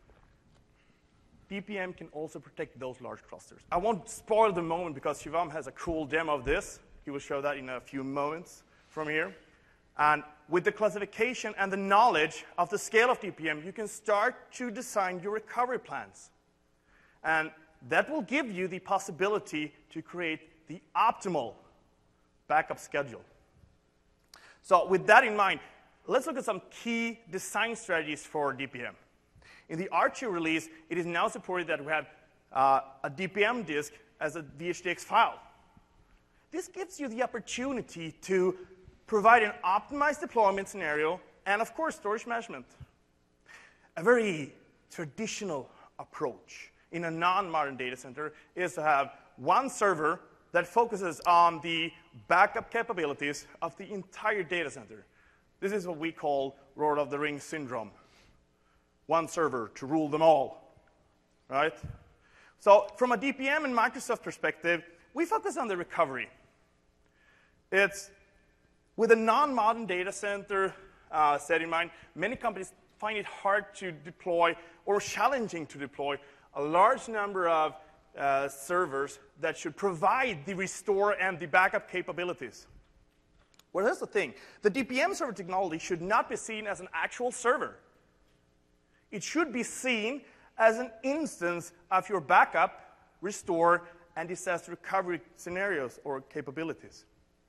D P M can also protect those large clusters. I won't spoil the moment because Shivam has a cool demo of this. He will show that in a few moments from here. And with the classification and the knowledge of the scale of D P M, you can start to design your recovery plans. And that will give you the possibility to create the optimal backup schedule. So with that in mind, let's look at some key design strategies for D P M. In the R two release, it is now supported that we have uh, a D P M disk as a V H D X file. This gives you the opportunity to provide an optimized deployment scenario and, of course, storage management. A very traditional approach in a non-modern data center is to have one server that focuses on the backup capabilities of the entire data center. This is what we call Lord of the Rings syndrome. One server to rule them all, right? So from a D P M and Microsoft perspective, we focus on the recovery. It's with a non-modern data center uh, set in mind, many companies find it hard to deploy or challenging to deploy a large number of uh, servers that should provide the restore and the backup capabilities. Well, here's the thing. The D P M server technology should not be seen as an actual server. It should be seen as an instance of your backup, restore, and disaster recovery scenarios or capabilities.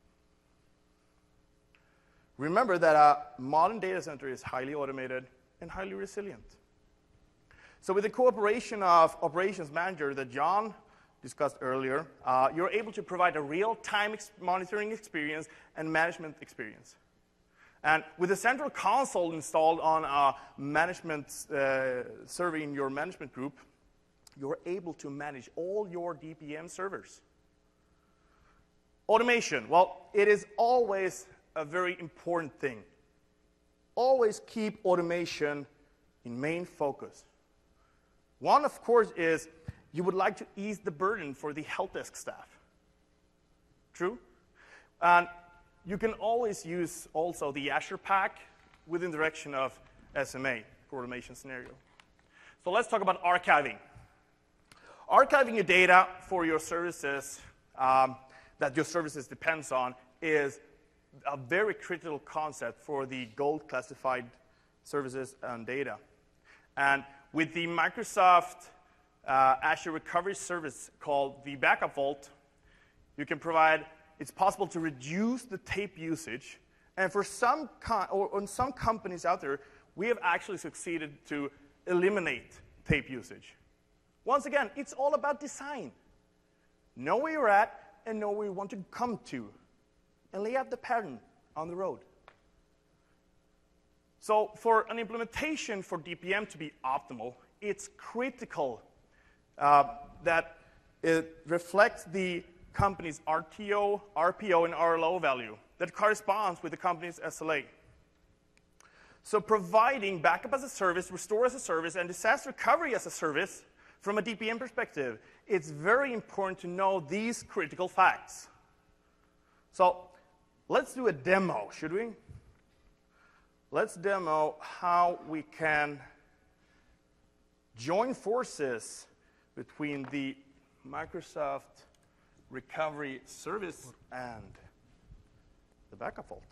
Remember that a modern data center is highly automated and highly resilient. So with the cooperation of operations manager that John discussed earlier, uh, you're able to provide a real-time ex monitoring experience and management experience. And with the central console installed on a management uh, server in your management group, you're able to manage all your D P M servers. Automation, well, it is always a very important thing. Always keep automation in main focus. One, of course, is you would like to ease the burden for the help desk staff. True? And you can always use also the Azure Pack within the direction of S M A for automation scenario. So let's talk about archiving. Archiving your data for your services um, that your services depends on is a very critical concept for the gold classified services and data. And with the Microsoft uh, Azure Recovery Service called the Backup Vault, you can provide, it's possible to reduce the tape usage. And for some, or on some companies out there, we have actually succeeded to eliminate tape usage. Once again, it's all about design. Know where you're at and know where you want to come to, and lay out the pattern on the road. So for an implementation for D P M to be optimal, it's critical uh, that it reflects the company's R T O, R P O, and R L O value that corresponds with the company's S L A. So providing backup as a service, restore as a service, and disaster recovery as a service from a D P M perspective, it's very important to know these critical facts. So let's do a demo, should we? Let's demo how we can join forces between the Microsoft Recovery Service and the Backup Vault.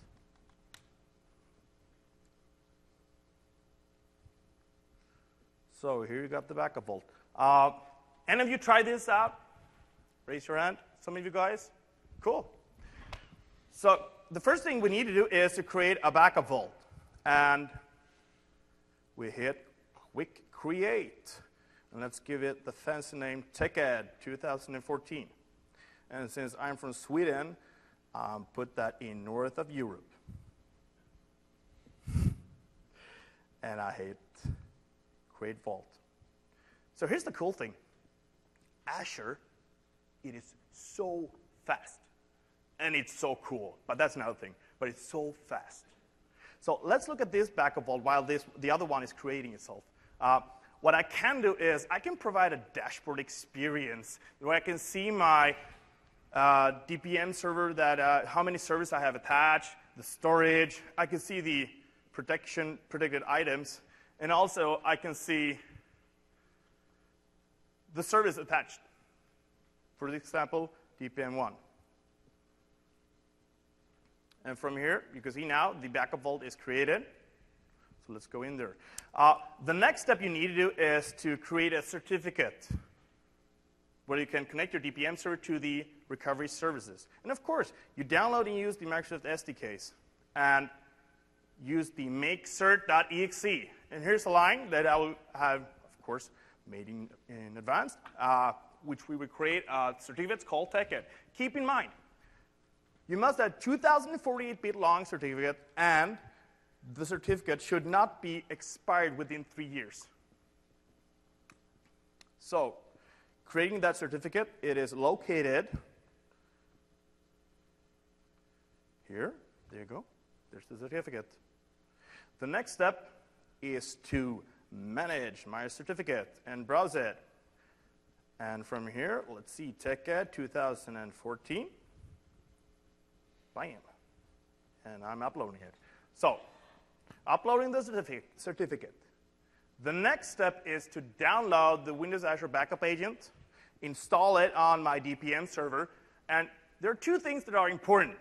So here you got the Backup Vault. Uh, any of you tried this out? Raise your hand. Some of you guys? Cool. So the first thing we need to do is to create a Backup Vault. And we hit Quick Create. And let's give it the fancy name TechEd two thousand fourteen. And since I'm from Sweden, um, put that in north of Europe. And I hit Create Vault. So here's the cool thing. Azure, it is so fast. And it's so cool. But that's another thing. But it's so fast. So let's look at this Backup Vault while this, the other one is creating itself. Uh, what I can do is I can provide a dashboard experience where I can see my uh, D P M server, that uh, how many servers I have attached, the storage. I can see the protection, protected items. And also I can see the service attached. For example, D P M one. And from here, you can see now the Backup Vault is created. So let's go in there. Uh, the next step you need to do is to create a certificate where you can connect your D P M server to the recovery services. And of course, you download and use the Microsoft S D Ks and use the make cert dot E X E. And here's a line that I will have, of course, made in, in advance, uh, which we will create a certificate called TechEd. Keep in mind, you must have two thousand forty-eight bit long certificate, and the certificate should not be expired within three years. So, creating that certificate, it is located here. There you go. There's the certificate. The next step is to manage my certificate and browse it. And from here, let's see, TechEd two thousand fourteen. Bam. And I'm uploading it. So, uploading the certificate. certificate. The next step is to download the Windows Azure Backup Agent, install it on my D P M server, and there are two things that are important.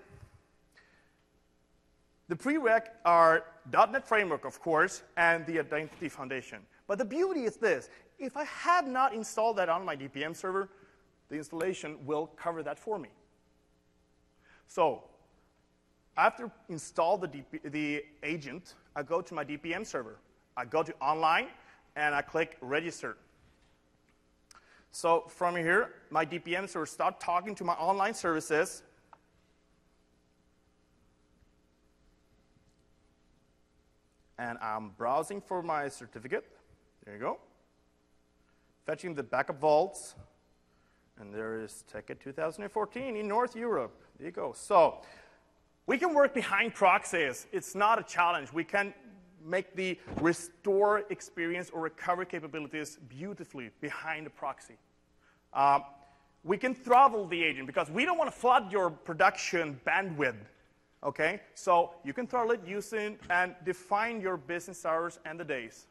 The prereq are dot net Framework, of course, and the Identity Foundation. But the beauty is this. If I had not installed that on my D P M server, the installation will cover that for me. So, after install the, D P, the agent, I go to my D P M server. I go to online, and I click Register. So from here, my D P M server starts talking to my online services. And I'm browsing for my certificate. There you go. Fetching the backup vaults. And there is TechEd two thousand fourteen in North Europe. There you go. So we can work behind proxies. It's not a challenge. We can make the restore experience or recovery capabilities beautifully behind the proxy. Um, we can throttle the agent because we don't want to flood your production bandwidth. Okay? So you can throttle it using and define your business hours and the days.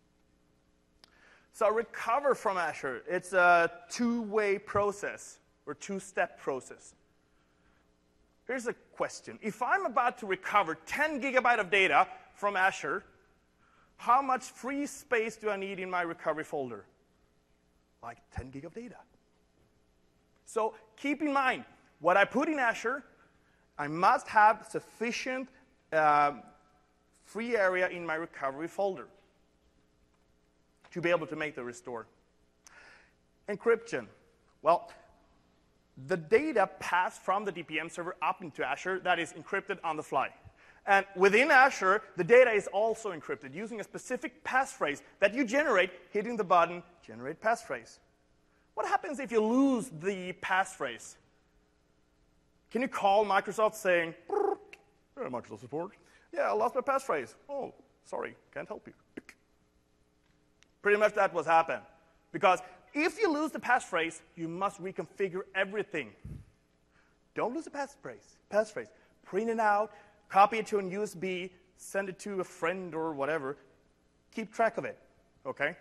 So recover from Azure, it's a two-way process or two-step process. Here's a question. If I'm about to recover ten gigabytes of data from Azure, how much free space do I need in my recovery folder? Like ten gig of data. So keep in mind, what I put in Azure, I must have sufficient uh, free area in my recovery folder to be able to make the restore. Encryption. Well, the data passed from the D P M server up into Azure that is encrypted on the fly. And within Azure, the data is also encrypted using a specific passphrase that you generate hitting the button, Generate Passphrase. What happens if you lose the passphrase? Can you call Microsoft saying, yeah, Microsoft support? Yeah, I lost my passphrase. Oh, sorry, can't help you. Pretty much that was happened. Because if you lose the passphrase, you must reconfigure everything. Don't lose the passphrase. Passphrase. Print it out, copy it to an U S B, send it to a friend or whatever. Keep track of it, okay?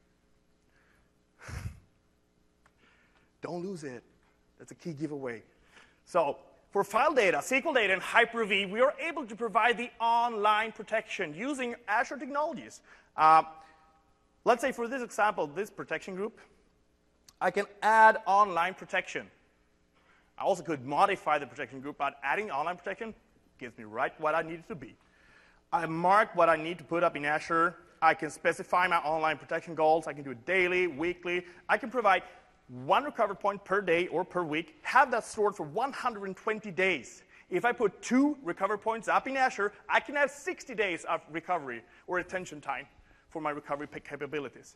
Don't lose it. That's a key giveaway. So for file data, S Q L data, and Hyper-V, we are able to provide the online protection using Azure technologies. Uh, let's say for this example, this protection group, I can add online protection. I also could modify the protection group, but adding online protection gives me right what I need it to be. I mark what I need to put up in Azure. I can specify my online protection goals. I can do it daily, weekly. I can provide one recovery point per day or per week, have that stored for one hundred twenty days. If I put two recovery points up in Azure, I can have sixty days of recovery or attention time for my recovery capabilities.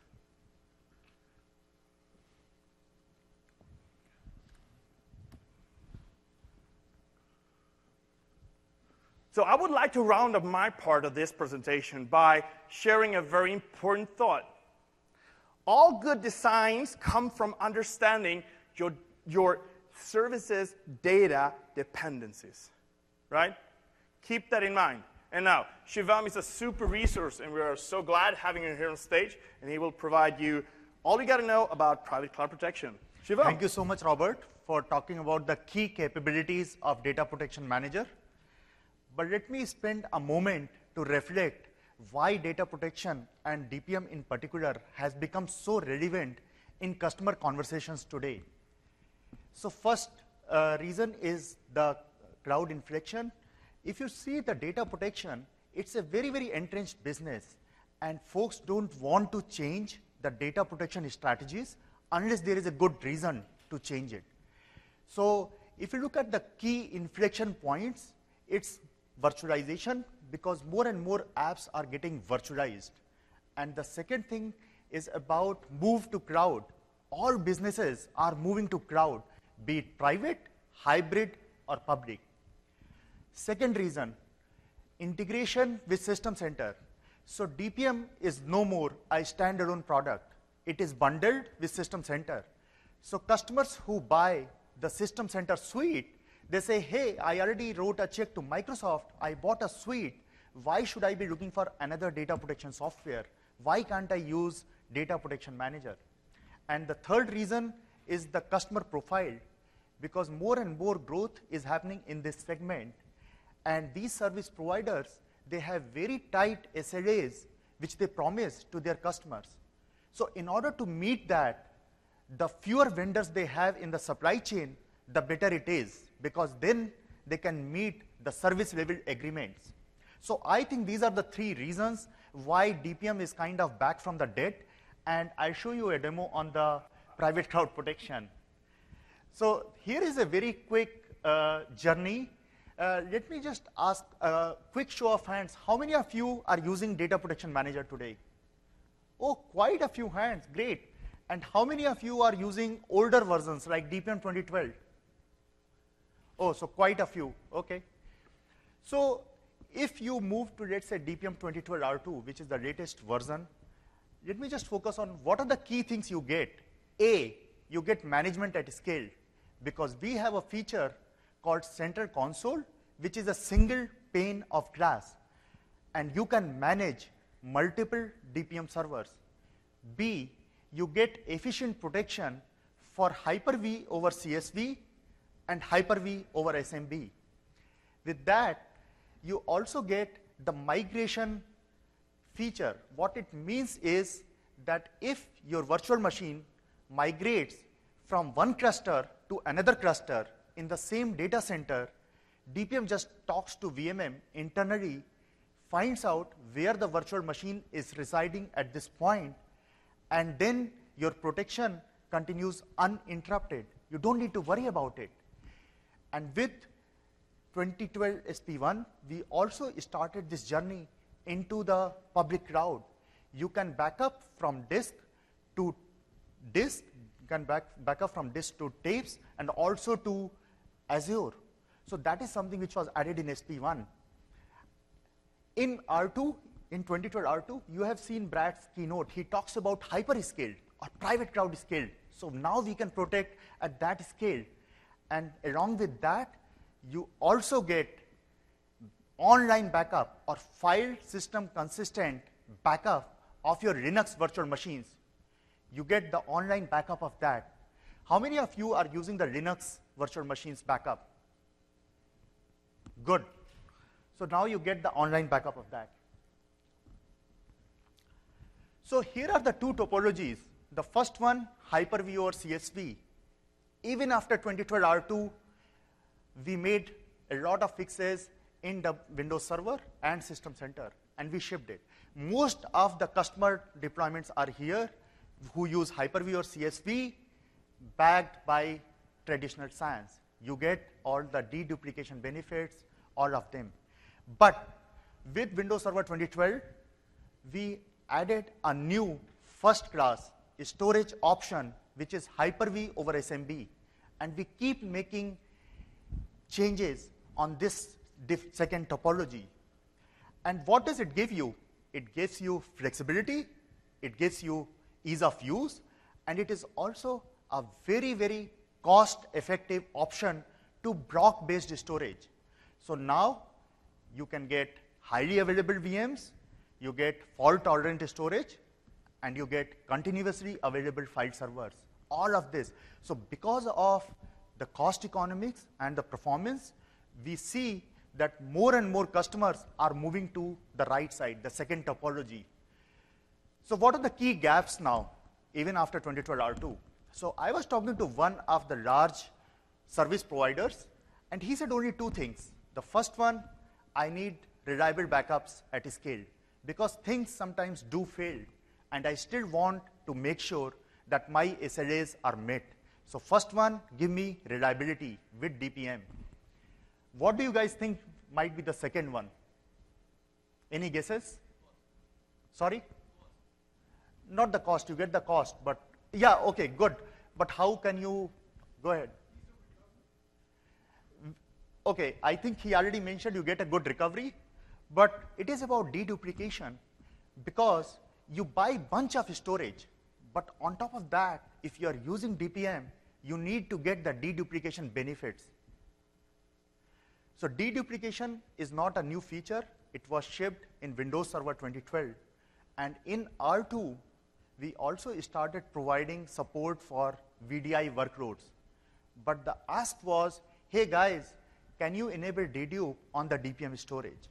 So I would like to round up my part of this presentation by sharing a very important thought. All good designs come from understanding your, your services data dependencies, right? Keep that in mind. And now, Shivam is a super resource, and we are so glad having him here on stage, and he will provide you all you got to know about private cloud protection. Shivam. Thank you so much, Robert, for talking about the key capabilities of Data Protection Manager. But let me spend a moment to reflect why data protection and D P M in particular has become so relevant in customer conversations today. So first uh, reason is the cloud inflection. If you see the data protection, it's a very, very entrenched business, and folks don't want to change the data protection strategies unless there is a good reason to change it. So if you look at the key inflection points, it's virtualization, because more and more apps are getting virtualized. And the second thing is about move to cloud. All businesses are moving to cloud, be it private, hybrid, or public. Second reason, integration with System Center. So D P M is no more a standalone product. It is bundled with System Center. So customers who buy the System Center suite, they say, hey, I already wrote a check to Microsoft. I bought a suite. Why should I be looking for another data protection software? Why can't I use Data Protection Manager? And the third reason is the customer profile, because more and more growth is happening in this segment. And these service providers, they have very tight S L As which they promise to their customers. So in order to meet that, the fewer vendors they have in the supply chain, the better it is, because then they can meet the service level agreements. So I think these are the three reasons why D P M is kind of back from the dead, and I'll show you a demo on the private cloud protection. So here is a very quick uh, journey. Uh, let me just ask a quick show of hands. How many of you are using Data Protection Manager today? Oh, quite a few hands, great. And how many of you are using older versions like D P M twenty twelve? Oh, so quite a few, okay. So if you move to, let's say, D P M twenty twelve R two, which is the latest version, let me just focus on what are the key things you get. A, you get management at scale, because we have a feature called Central Console, which is a single pane of glass, and you can manage multiple D P M servers. B, you get efficient protection for Hyper-V over C S V and Hyper-V over S M B. With that, you also get the migration feature. What it means is that if your virtual machine migrates from one cluster to another cluster in the same data center, D P M just talks to V M M internally, finds out where the virtual machine is residing at this point, and then your protection continues uninterrupted. You don't need to worry about it. And with twenty twelve S P one, we also started this journey into the public cloud. You can back up from disk to disk, you can back, back up from disk to tapes, and also to Azure. So that is something which was added in S P one. In R two, in twenty twelve R two, you have seen Brad's keynote. He talks about hyper-scaled or private cloud scaled. So now we can protect at that scale. And along with that, you also get online backup or file system consistent backup of your Linux virtual machines. You get the online backup of that. How many of you are using the Linux virtual machines backup? Good. So now you get the online backup of that. So here are the two topologies. The first one, Hyper-V over C S V. Even after twenty twelve R two, we made a lot of fixes in the Windows Server and System Center, and we shipped it. Most of the customer deployments are here who use Hyper-V or C S V backed by traditional SANs. You get all the deduplication benefits, all of them. But with Windows Server twenty twelve, we added a new first class storage option, which is Hyper-V over S M B. And we keep making changes on this second topology. And what does it give you? It gives you flexibility, it gives you ease of use, and it is also a very, very cost-effective option to block-based storage. So now you can get highly available V Ms, you get fault-tolerant storage, and you get continuously available file servers. All of this. So because of the cost economics and the performance, we see that more and more customers are moving to the right side, the second topology. So what are the key gaps now, even after twenty twelve R two? So I was talking to one of the large service providers, and he said only two things. The first one, I need reliable backups at scale, because things sometimes do fail, and I still want to make sure that my S L As are met. So first one, give me reliability with D P M. What do you guys think might be the second one? Any guesses? Sorry? Not the cost, you get the cost, but yeah, okay, good. But how can you, go ahead. Okay, I think he already mentioned you get a good recovery, but it is about deduplication, because you buy bunch of storage, But on top of that, if you are using D P M, you need to get the deduplication benefits. So deduplication is not a new feature. It was shipped in Windows Server twenty twelve. And in R two, we also started providing support for V D I workloads. But the ask was, hey guys, can you enable dedupe on the D P M storage?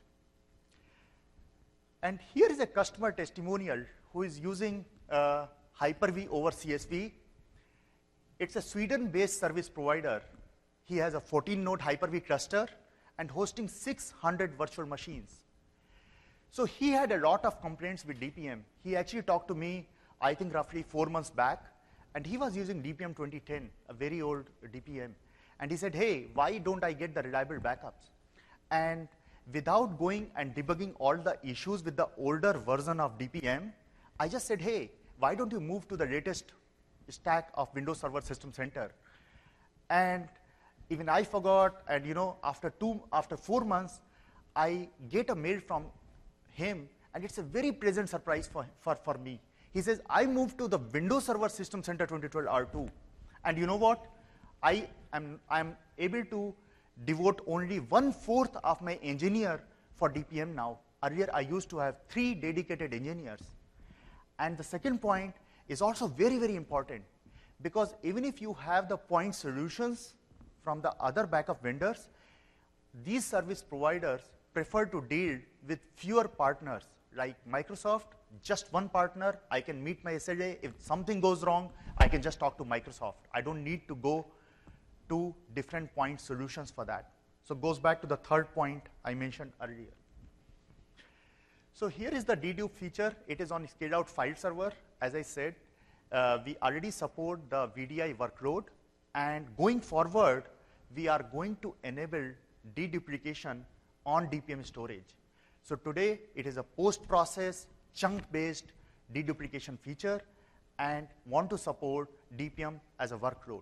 And here is a customer testimonial who is using uh, Hyper-V over C S V. It's a Sweden-based service provider. He has a fourteen node Hyper-V cluster and hosting six hundred virtual machines. So he had a lot of complaints with D P M. He actually talked to me, I think roughly four months back, and he was using D P M twenty ten, a very old D P M. And he said, hey, why don't I get the reliable backups? And without going and debugging all the issues with the older version of D P M, I just said, hey, why don't you move to the latest stack of Windows Server System Center? And even I forgot, and you know, after two, after four months, I get a mail from him, and it's a very pleasant surprise for, for, for me. He says, I moved to the Windows Server System Center twenty twelve R two, and you know what? I am I'm able to devote only one-fourth of my engineer for D P M now. Earlier, I used to have three dedicated engineers. And the second point is also very, very important, because even if you have the point solutions from the other backup vendors, these service providers prefer to deal with fewer partners. Like Microsoft, just one partner. I can meet my S L A. If something goes wrong, I can just talk to Microsoft. I don't need to go to different point solutions for that. So it goes back to the third point I mentioned earlier. So here is the dedupe feature. It is on scaled out file server. As I said, uh, we already support the V D I workload. And going forward, we are going to enable deduplication on D P M storage. So today, it is a post-process, chunk-based deduplication feature, and want to support D P M as a workload.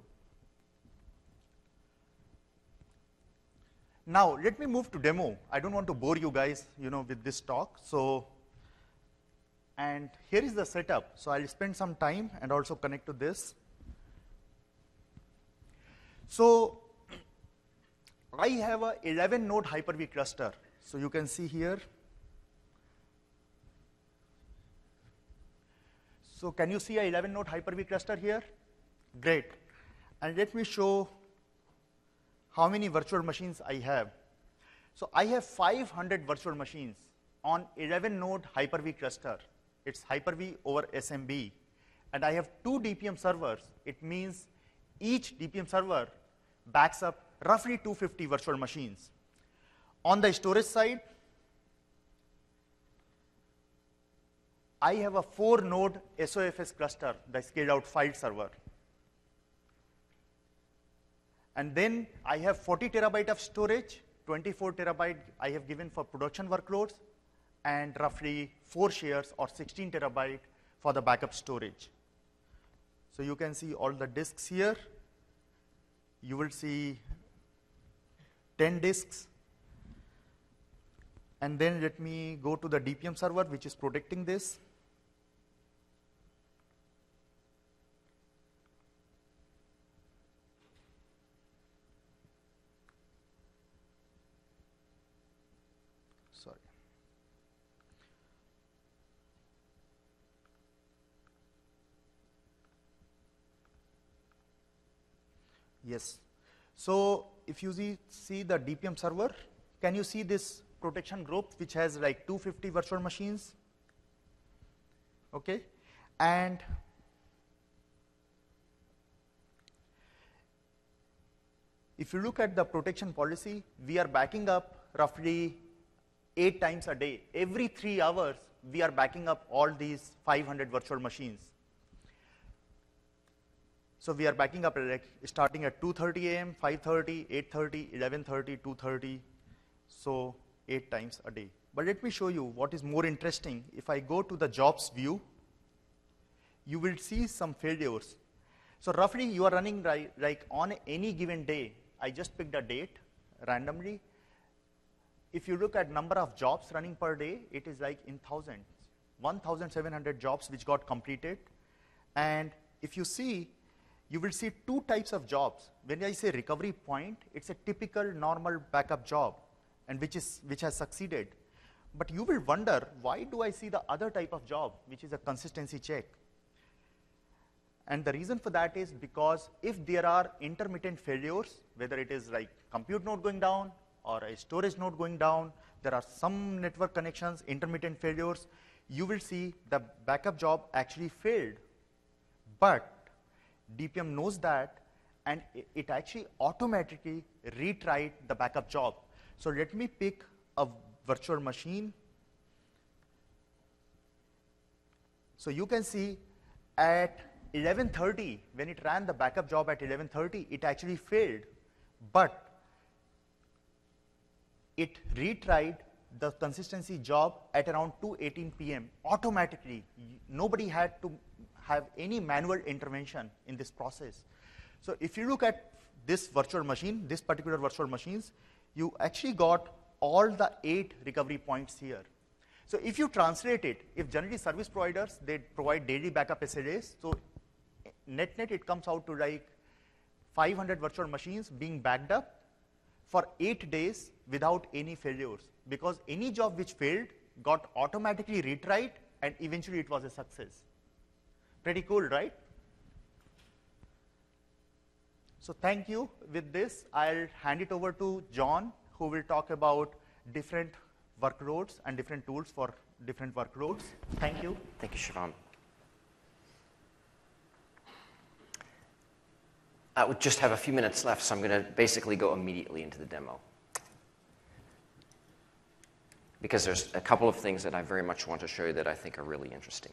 Now, let me move to demo. I don't want to bore you guys, you know, with this talk. So, and here is the setup. So I'll spend some time and also connect to this. So I have a eleven node Hyper-V cluster. So you can see here. So can you see a eleven node Hyper-V cluster here? Great. And let me show how many virtual machines I have. So I have five hundred virtual machines on eleven node Hyper-V cluster. It's Hyper-V over S M B. And I have two D P M servers. It means each D P M server backs up roughly two hundred fifty virtual machines. On the storage side, I have a four node S O F S cluster, the scaled out file server. And then I have forty terabyte of storage, twenty-four terabyte I have given for production workloads, and roughly four shares or sixteen terabyte for the backup storage. So you can see all the disks here. You will see ten disks. And then let me go to the D P M server, which is protecting this. Sorry. Yes. So if you see, see the D P M server, can you see this protection group which has like two hundred fifty virtual machines? Okay. And if you look at the protection policy, we are backing up roughly eight times a day. Every three hours, we are backing up all these five hundred virtual machines. So we are backing up like starting at two thirty a m, five thirty, eight thirty, eleven thirty, two thirty, so eight times a day. But let me show you what is more interesting. If I go to the jobs view, you will see some failures. So roughly you are running right, like on any given day. I just picked a date randomly. If you look at number of jobs running per day, it is like in thousands, one thousand seven hundred jobs which got completed. And if you see, you will see two types of jobs. When I say recovery point, it's a typical normal backup job, and which, is, which has succeeded. But you will wonder, why do I see the other type of job, which is a consistency check? And the reason for that is because if there are intermittent failures, whether it is like compute node going down or a storage node going down, there are some network connections, intermittent failures, you will see the backup job actually failed. But D P M knows that, and it actually automatically retried the backup job. So let me pick a virtual machine. So you can see at eleven thirty, when it ran the backup job at eleven thirty, it actually failed. But it retried the consistency job at around two eighteen p m automatically. Nobody had to have any manual intervention in this process. So if you look at this virtual machine, this particular virtual machines, you actually got all the eight recovery points here. So if you translate it, if generally service providers, they provide daily backup S L As, so net net it comes out to like five hundred virtual machines being backed up for eight days without any failures, because any job which failed got automatically retried, and eventually it was a success. Pretty cool, right? So thank you. With this, I'll hand it over to John, who will talk about different workloads and different tools for different workloads. Thank you. Thank you, Shivam. I would just have a few minutes left, so I'm going to basically go immediately into the demo, because there's a couple of things that I very much want to show you that I think are really interesting.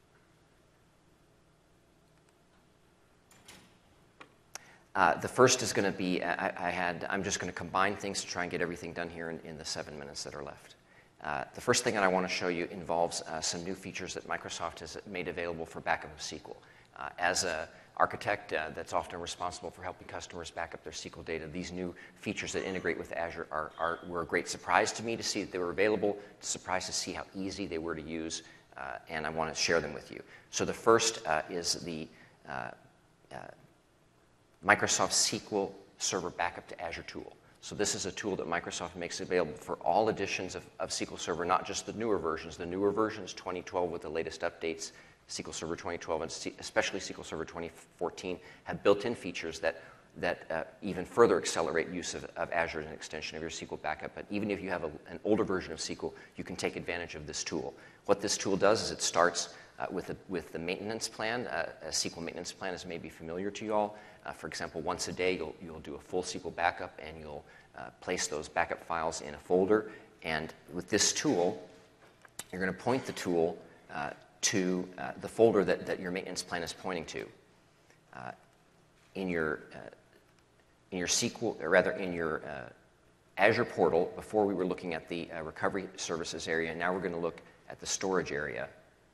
Uh, the first is going to be, I, I had, I'm just going to combine things to try and get everything done here in, in the seven minutes that are left. Uh, the first thing that I want to show you involves uh, some new features that Microsoft has made available for backup of S Q L. Uh, as an architect uh, that's often responsible for helping customers back up their S Q L data, these new features that integrate with Azure are, are, were a great surprise to me to see that they were available, surprised to see how easy they were to use, uh, and I want to share them with you. So the first uh, is the uh, uh, Microsoft S Q L Server Backup to Azure tool. So this is a tool that Microsoft makes available for all editions of, of S Q L Server, not just the newer versions. The newer versions, twenty twelve with the latest updates, S Q L Server twenty twelve and C, especially S Q L Server twenty fourteen, have built-in features that, that uh, even further accelerate use of, of Azure as an extension of your S Q L backup. But even if you have a, an older version of S Q L, you can take advantage of this tool. What this tool does is it starts uh, with, the, with the maintenance plan. Uh, a S Q L maintenance plan is maybe familiar to you all. Uh, for example, once a day, you'll, you'll do a full S Q L backup, and you'll uh, place those backup files in a folder. And with this tool, you're going to point the tool uh, to uh, the folder that, that your maintenance plan is pointing to. Uh, in your uh, in your S Q L, or rather in your uh, Azure portal, before we were looking at the uh, recovery services area, now we're going to look at the storage area.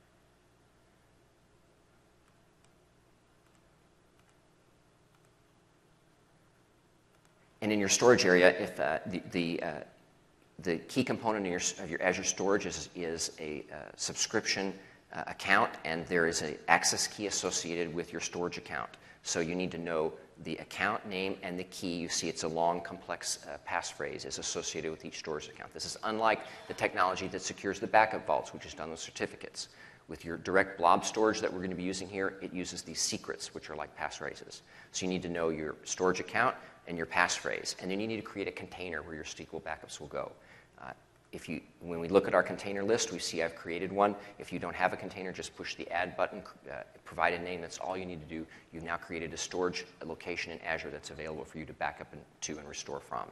And in your storage area, if uh, the the, uh, the key component of your, of your Azure storage is, is a uh, subscription uh, account, and there is an access key associated with your storage account. So you need to know the account name and the key. You see it's a long, complex uh, passphrase is associated with each storage account. This is unlike the technology that secures the backup vaults, which is done with certificates. With your direct blob storage that we're going to be using here, it uses these secrets, which are like passphrases. So you need to know your storage account and your passphrase, and then you need to create a container where your S Q L backups will go. Uh, if you, when we look at our container list, we see I've created one. If you don't have a container, just push the Add button, uh, provide a name. That's all you need to do. You've now created a storage location in Azure that's available for you to back up to and restore from.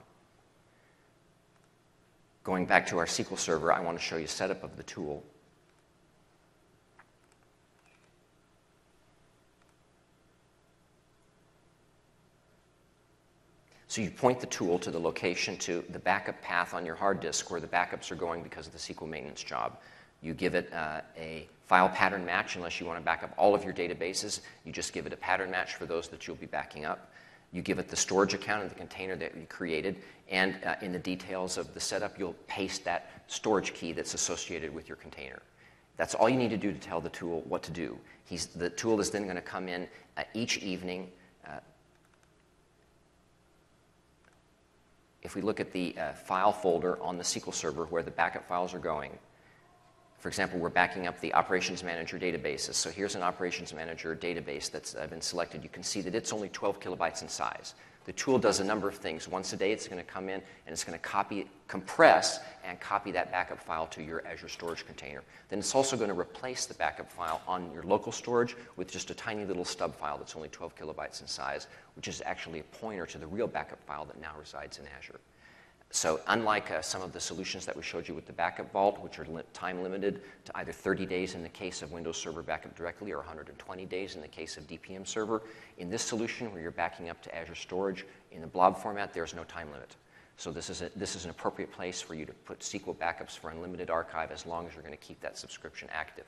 Going back to our S Q L Server, I want to show you setup of the tool. So you point the tool to the location, to the backup path on your hard disk where the backups are going because of the S Q L maintenance job. You give it uh, a file pattern match unless you want to back up all of your databases. You just give it a pattern match for those that you'll be backing up. You give it the storage account and the container that you created, and uh, in the details of the setup, you'll paste that storage key that's associated with your container. That's all you need to do to tell the tool what to do. He's, the tool is then going to come in uh, each evening. Uh, if we look at the uh, file folder on the S Q L Server where the backup files are going, for example, we're backing up the Operations Manager databases. So here's an Operations Manager database that's uh, been selected. You can see that it's only twelve kilobytes in size. The tool does a number of things. Once a day, it's going to come in, and it's going to copy, compress, and copy that backup file to your Azure storage container. Then it's also going to replace the backup file on your local storage with just a tiny little stub file that's only twelve kilobytes in size, which is actually a pointer to the real backup file that now resides in Azure. So unlike uh, some of the solutions that we showed you with the Backup Vault, which are li- time limited to either thirty days in the case of Windows Server Backup Directly or one hundred twenty days in the case of D P M Server, in this solution where you're backing up to Azure Storage in the blob format, there's no time limit. So this is, a, this is an appropriate place for you to put S Q L backups for unlimited archive as long as you're going to keep that subscription active.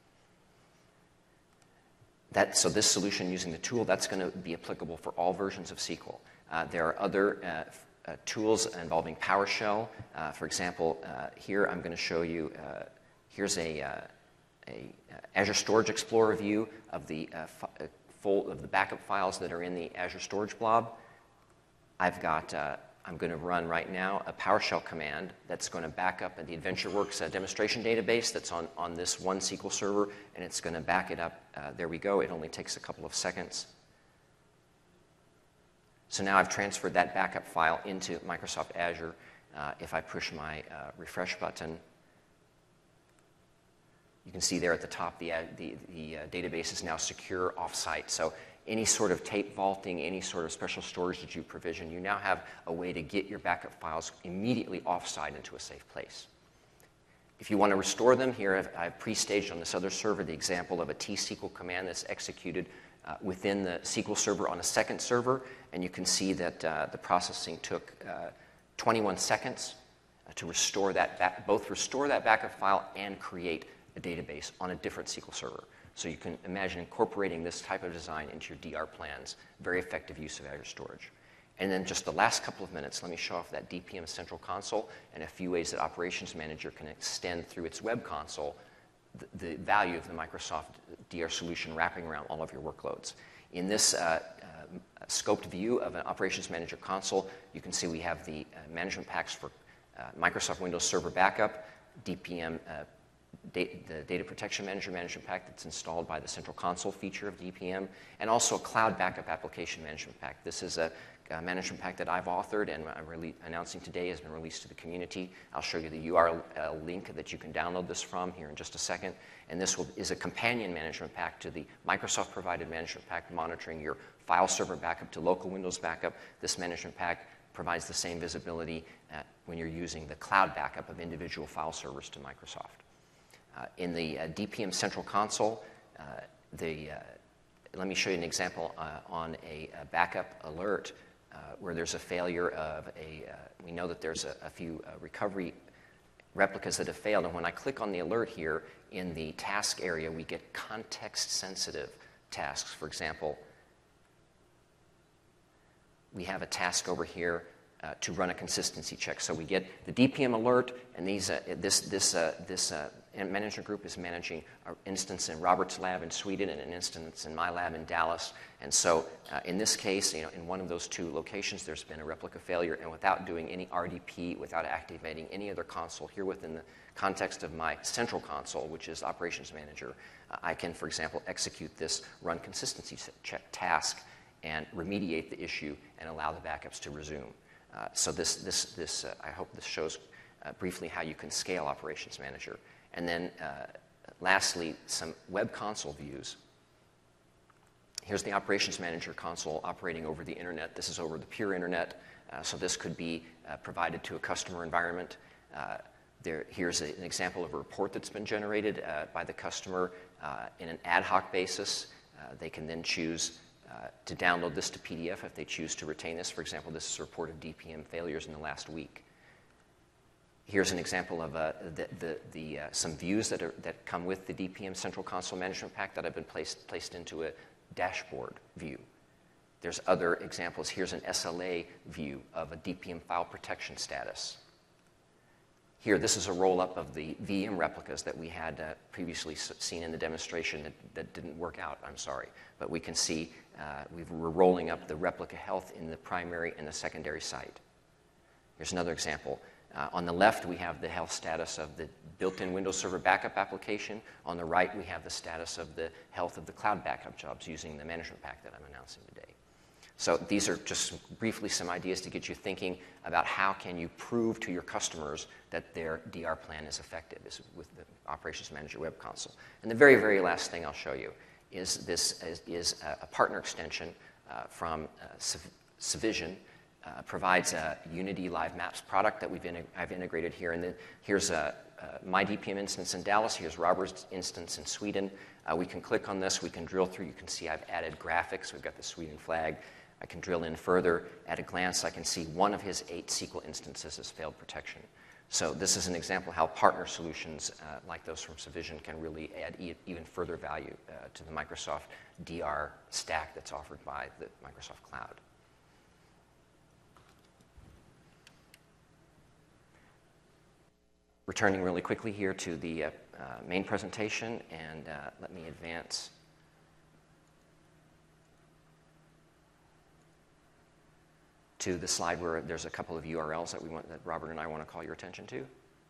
That, so this solution using the tool, that's going to be applicable for all versions of S Q L. Uh, there are other uh, Uh, tools involving PowerShell. Uh, for example, uh, here I'm going to show you, uh, here's a, uh, a uh, Azure Storage Explorer view of the, uh, f- uh, fold of the backup files that are in the Azure Storage blob. I've got, uh, I'm going to run right now a PowerShell command that's going to back up the AdventureWorks uh, demonstration database that's on, on this one S Q L server, and it's going to back it up. Uh, there we go. It only takes a couple of seconds. So now I've transferred that backup file into Microsoft Azure. Uh, if I push my uh, refresh button, you can see there at the top the, uh, the, the uh, database is now secure offsite. So any sort of tape vaulting, any sort of special storage that you provision, you now have a way to get your backup files immediately offsite into a safe place. If you want to restore them, here I've, I've pre-staged on this other server the example of a T S Q L command that's executed Uh, within the S Q L Server on a second server, and you can see that uh, the processing took uh, twenty-one seconds uh, to restore that, back, both restore that backup file and create a database on a different S Q L server. So you can imagine incorporating this type of design into your D R plans. Very effective use of Azure Storage. And then just the last couple of minutes, let me show off that D P M Central Console and a few ways that Operations Manager can extend through its web console the value of the Microsoft D R solution wrapping around all of your workloads. In this uh, uh, scoped view of an Operations Manager console, you can see we have the uh, management packs for uh, Microsoft Windows Server Backup, D P M, uh, da- the Data Protection Manager management pack that's installed by the Central Console feature of D P M, and also a Cloud Backup Application Management pack. This is a Uh, management pack that I've authored and I'm rele- announcing today has been released to the community. I'll show you the U R L link that you can download this from here in just a second. And this will, is a companion management pack to the Microsoft-provided management pack monitoring your file server backup to local Windows backup. This management pack provides the same visibility uh, when you're using the cloud backup of individual file servers to Microsoft. Uh, in the uh, D P M Central Console, uh, the, uh, let me show you an example uh, on a, a backup alert Uh, where there's a failure of a, uh, we know that there's a, a few uh, recovery replicas that have failed. And when I click on the alert here in the task area, we get context-sensitive tasks. For example, we have a task over here uh, to run a consistency check. So we get the D P M alert, and these, uh, this, this, uh, this uh, management group is managing an instance in Robert's lab in Sweden and an instance in my lab in Dallas. And so uh, in this case, you know, in one of those two locations, there's been a replica failure, and without doing any R D P, without activating any other console here within the context of my central console, which is Operations Manager, uh, I can, for example, execute this run consistency check task and remediate the issue and allow the backups to resume. Uh, so this, this, this uh, I hope this shows uh, briefly how you can scale Operations Manager. And then uh, lastly, some web console views. Here's the Operations Manager console operating over the internet. This is over the pure internet, uh, so this could be uh, provided to a customer environment. Uh, there, here's a, an example of a report that's been generated uh, by the customer uh, in an ad hoc basis. Uh, they can then choose uh, to download this to P D F if they choose to retain this. For example, this is a report of D P M failures in the last week. Here's an example of uh, the, the, the, uh, some views that, are, that come with the D P M Central Console Management Pack that have been placed, placed into a dashboard view. There's other examples. Here's an S L A view of a D P M file protection status. Here, this is a roll-up of the V M replicas that we had uh, previously seen in the demonstration that, that didn't work out, I'm sorry. But we can see uh, we've, we're rolling up the replica health in the primary and the secondary site. Here's another example. Uh, on the left, we have the health status of the built-in Windows Server backup application. On the right, we have the status of the health of the cloud backup jobs using the management pack that I'm announcing today. So these are just briefly some ideas to get you thinking about how can you prove to your customers that their D R plan is effective is with the Operations Manager Web Console. And the very, very last thing I'll show you is this is, is a, a partner extension uh, from uh, Civision. Uh, provides a Unity Live Maps product that we've in, I've integrated here. And then here's a, a, my D P M instance in Dallas. Here's Robert's instance in Sweden. Uh, we can click on this. We can drill through. You can see I've added graphics. We've got the Sweden flag. I can drill in further. At a glance, I can see one of his eight S Q L instances has failed protection. So this is an example how partner solutions uh, like those from Civision can really add e even further value uh, to the Microsoft D R stack that's offered by the Microsoft Cloud. Returning really quickly here to the uh, uh, main presentation, and uh, let me advance. To the slide where there's a couple of U R Ls that we want, that Robert and I want to call your attention to. Here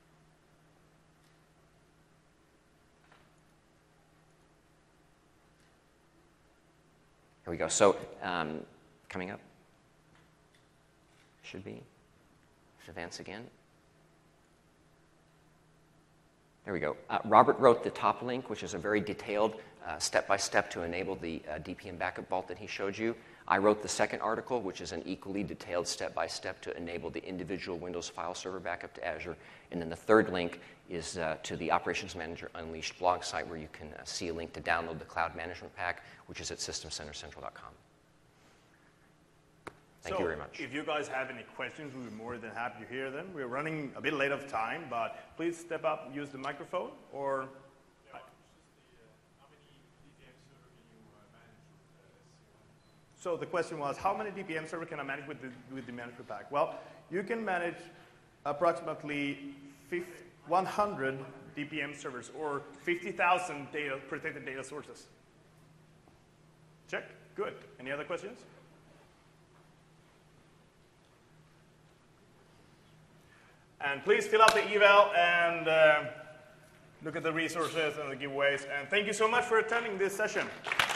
we go. So um, coming up, should be, should advance again. There we go. Uh, Robert wrote the top link, which is a very detailed uh, step-by-step to enable the uh, D P M backup vault that he showed you. I wrote the second article, which is an equally detailed step-by-step to enable the individual Windows file server backup to Azure. And then the third link is uh, to the Operations Manager Unleashed blog site, where you can uh, see a link to download the Cloud Management Pack, which is at system center central dot com. Thank so you very much. If you guys have any questions, we'll be more than happy to hear them. We're running a bit late of time, but please step up and use the microphone, or... Yeah, just the, uh, how many D P M server can you uh, manage with uh, So the question was, how many D P M server can I manage with the, with the management pack? Well, you can manage approximately one hundred D P M servers, or fifty thousand data, protected data sources. Check. Good. Any other questions? And please fill out the eval and uh, look at the resources and the giveaways. And thank you so much for attending this session.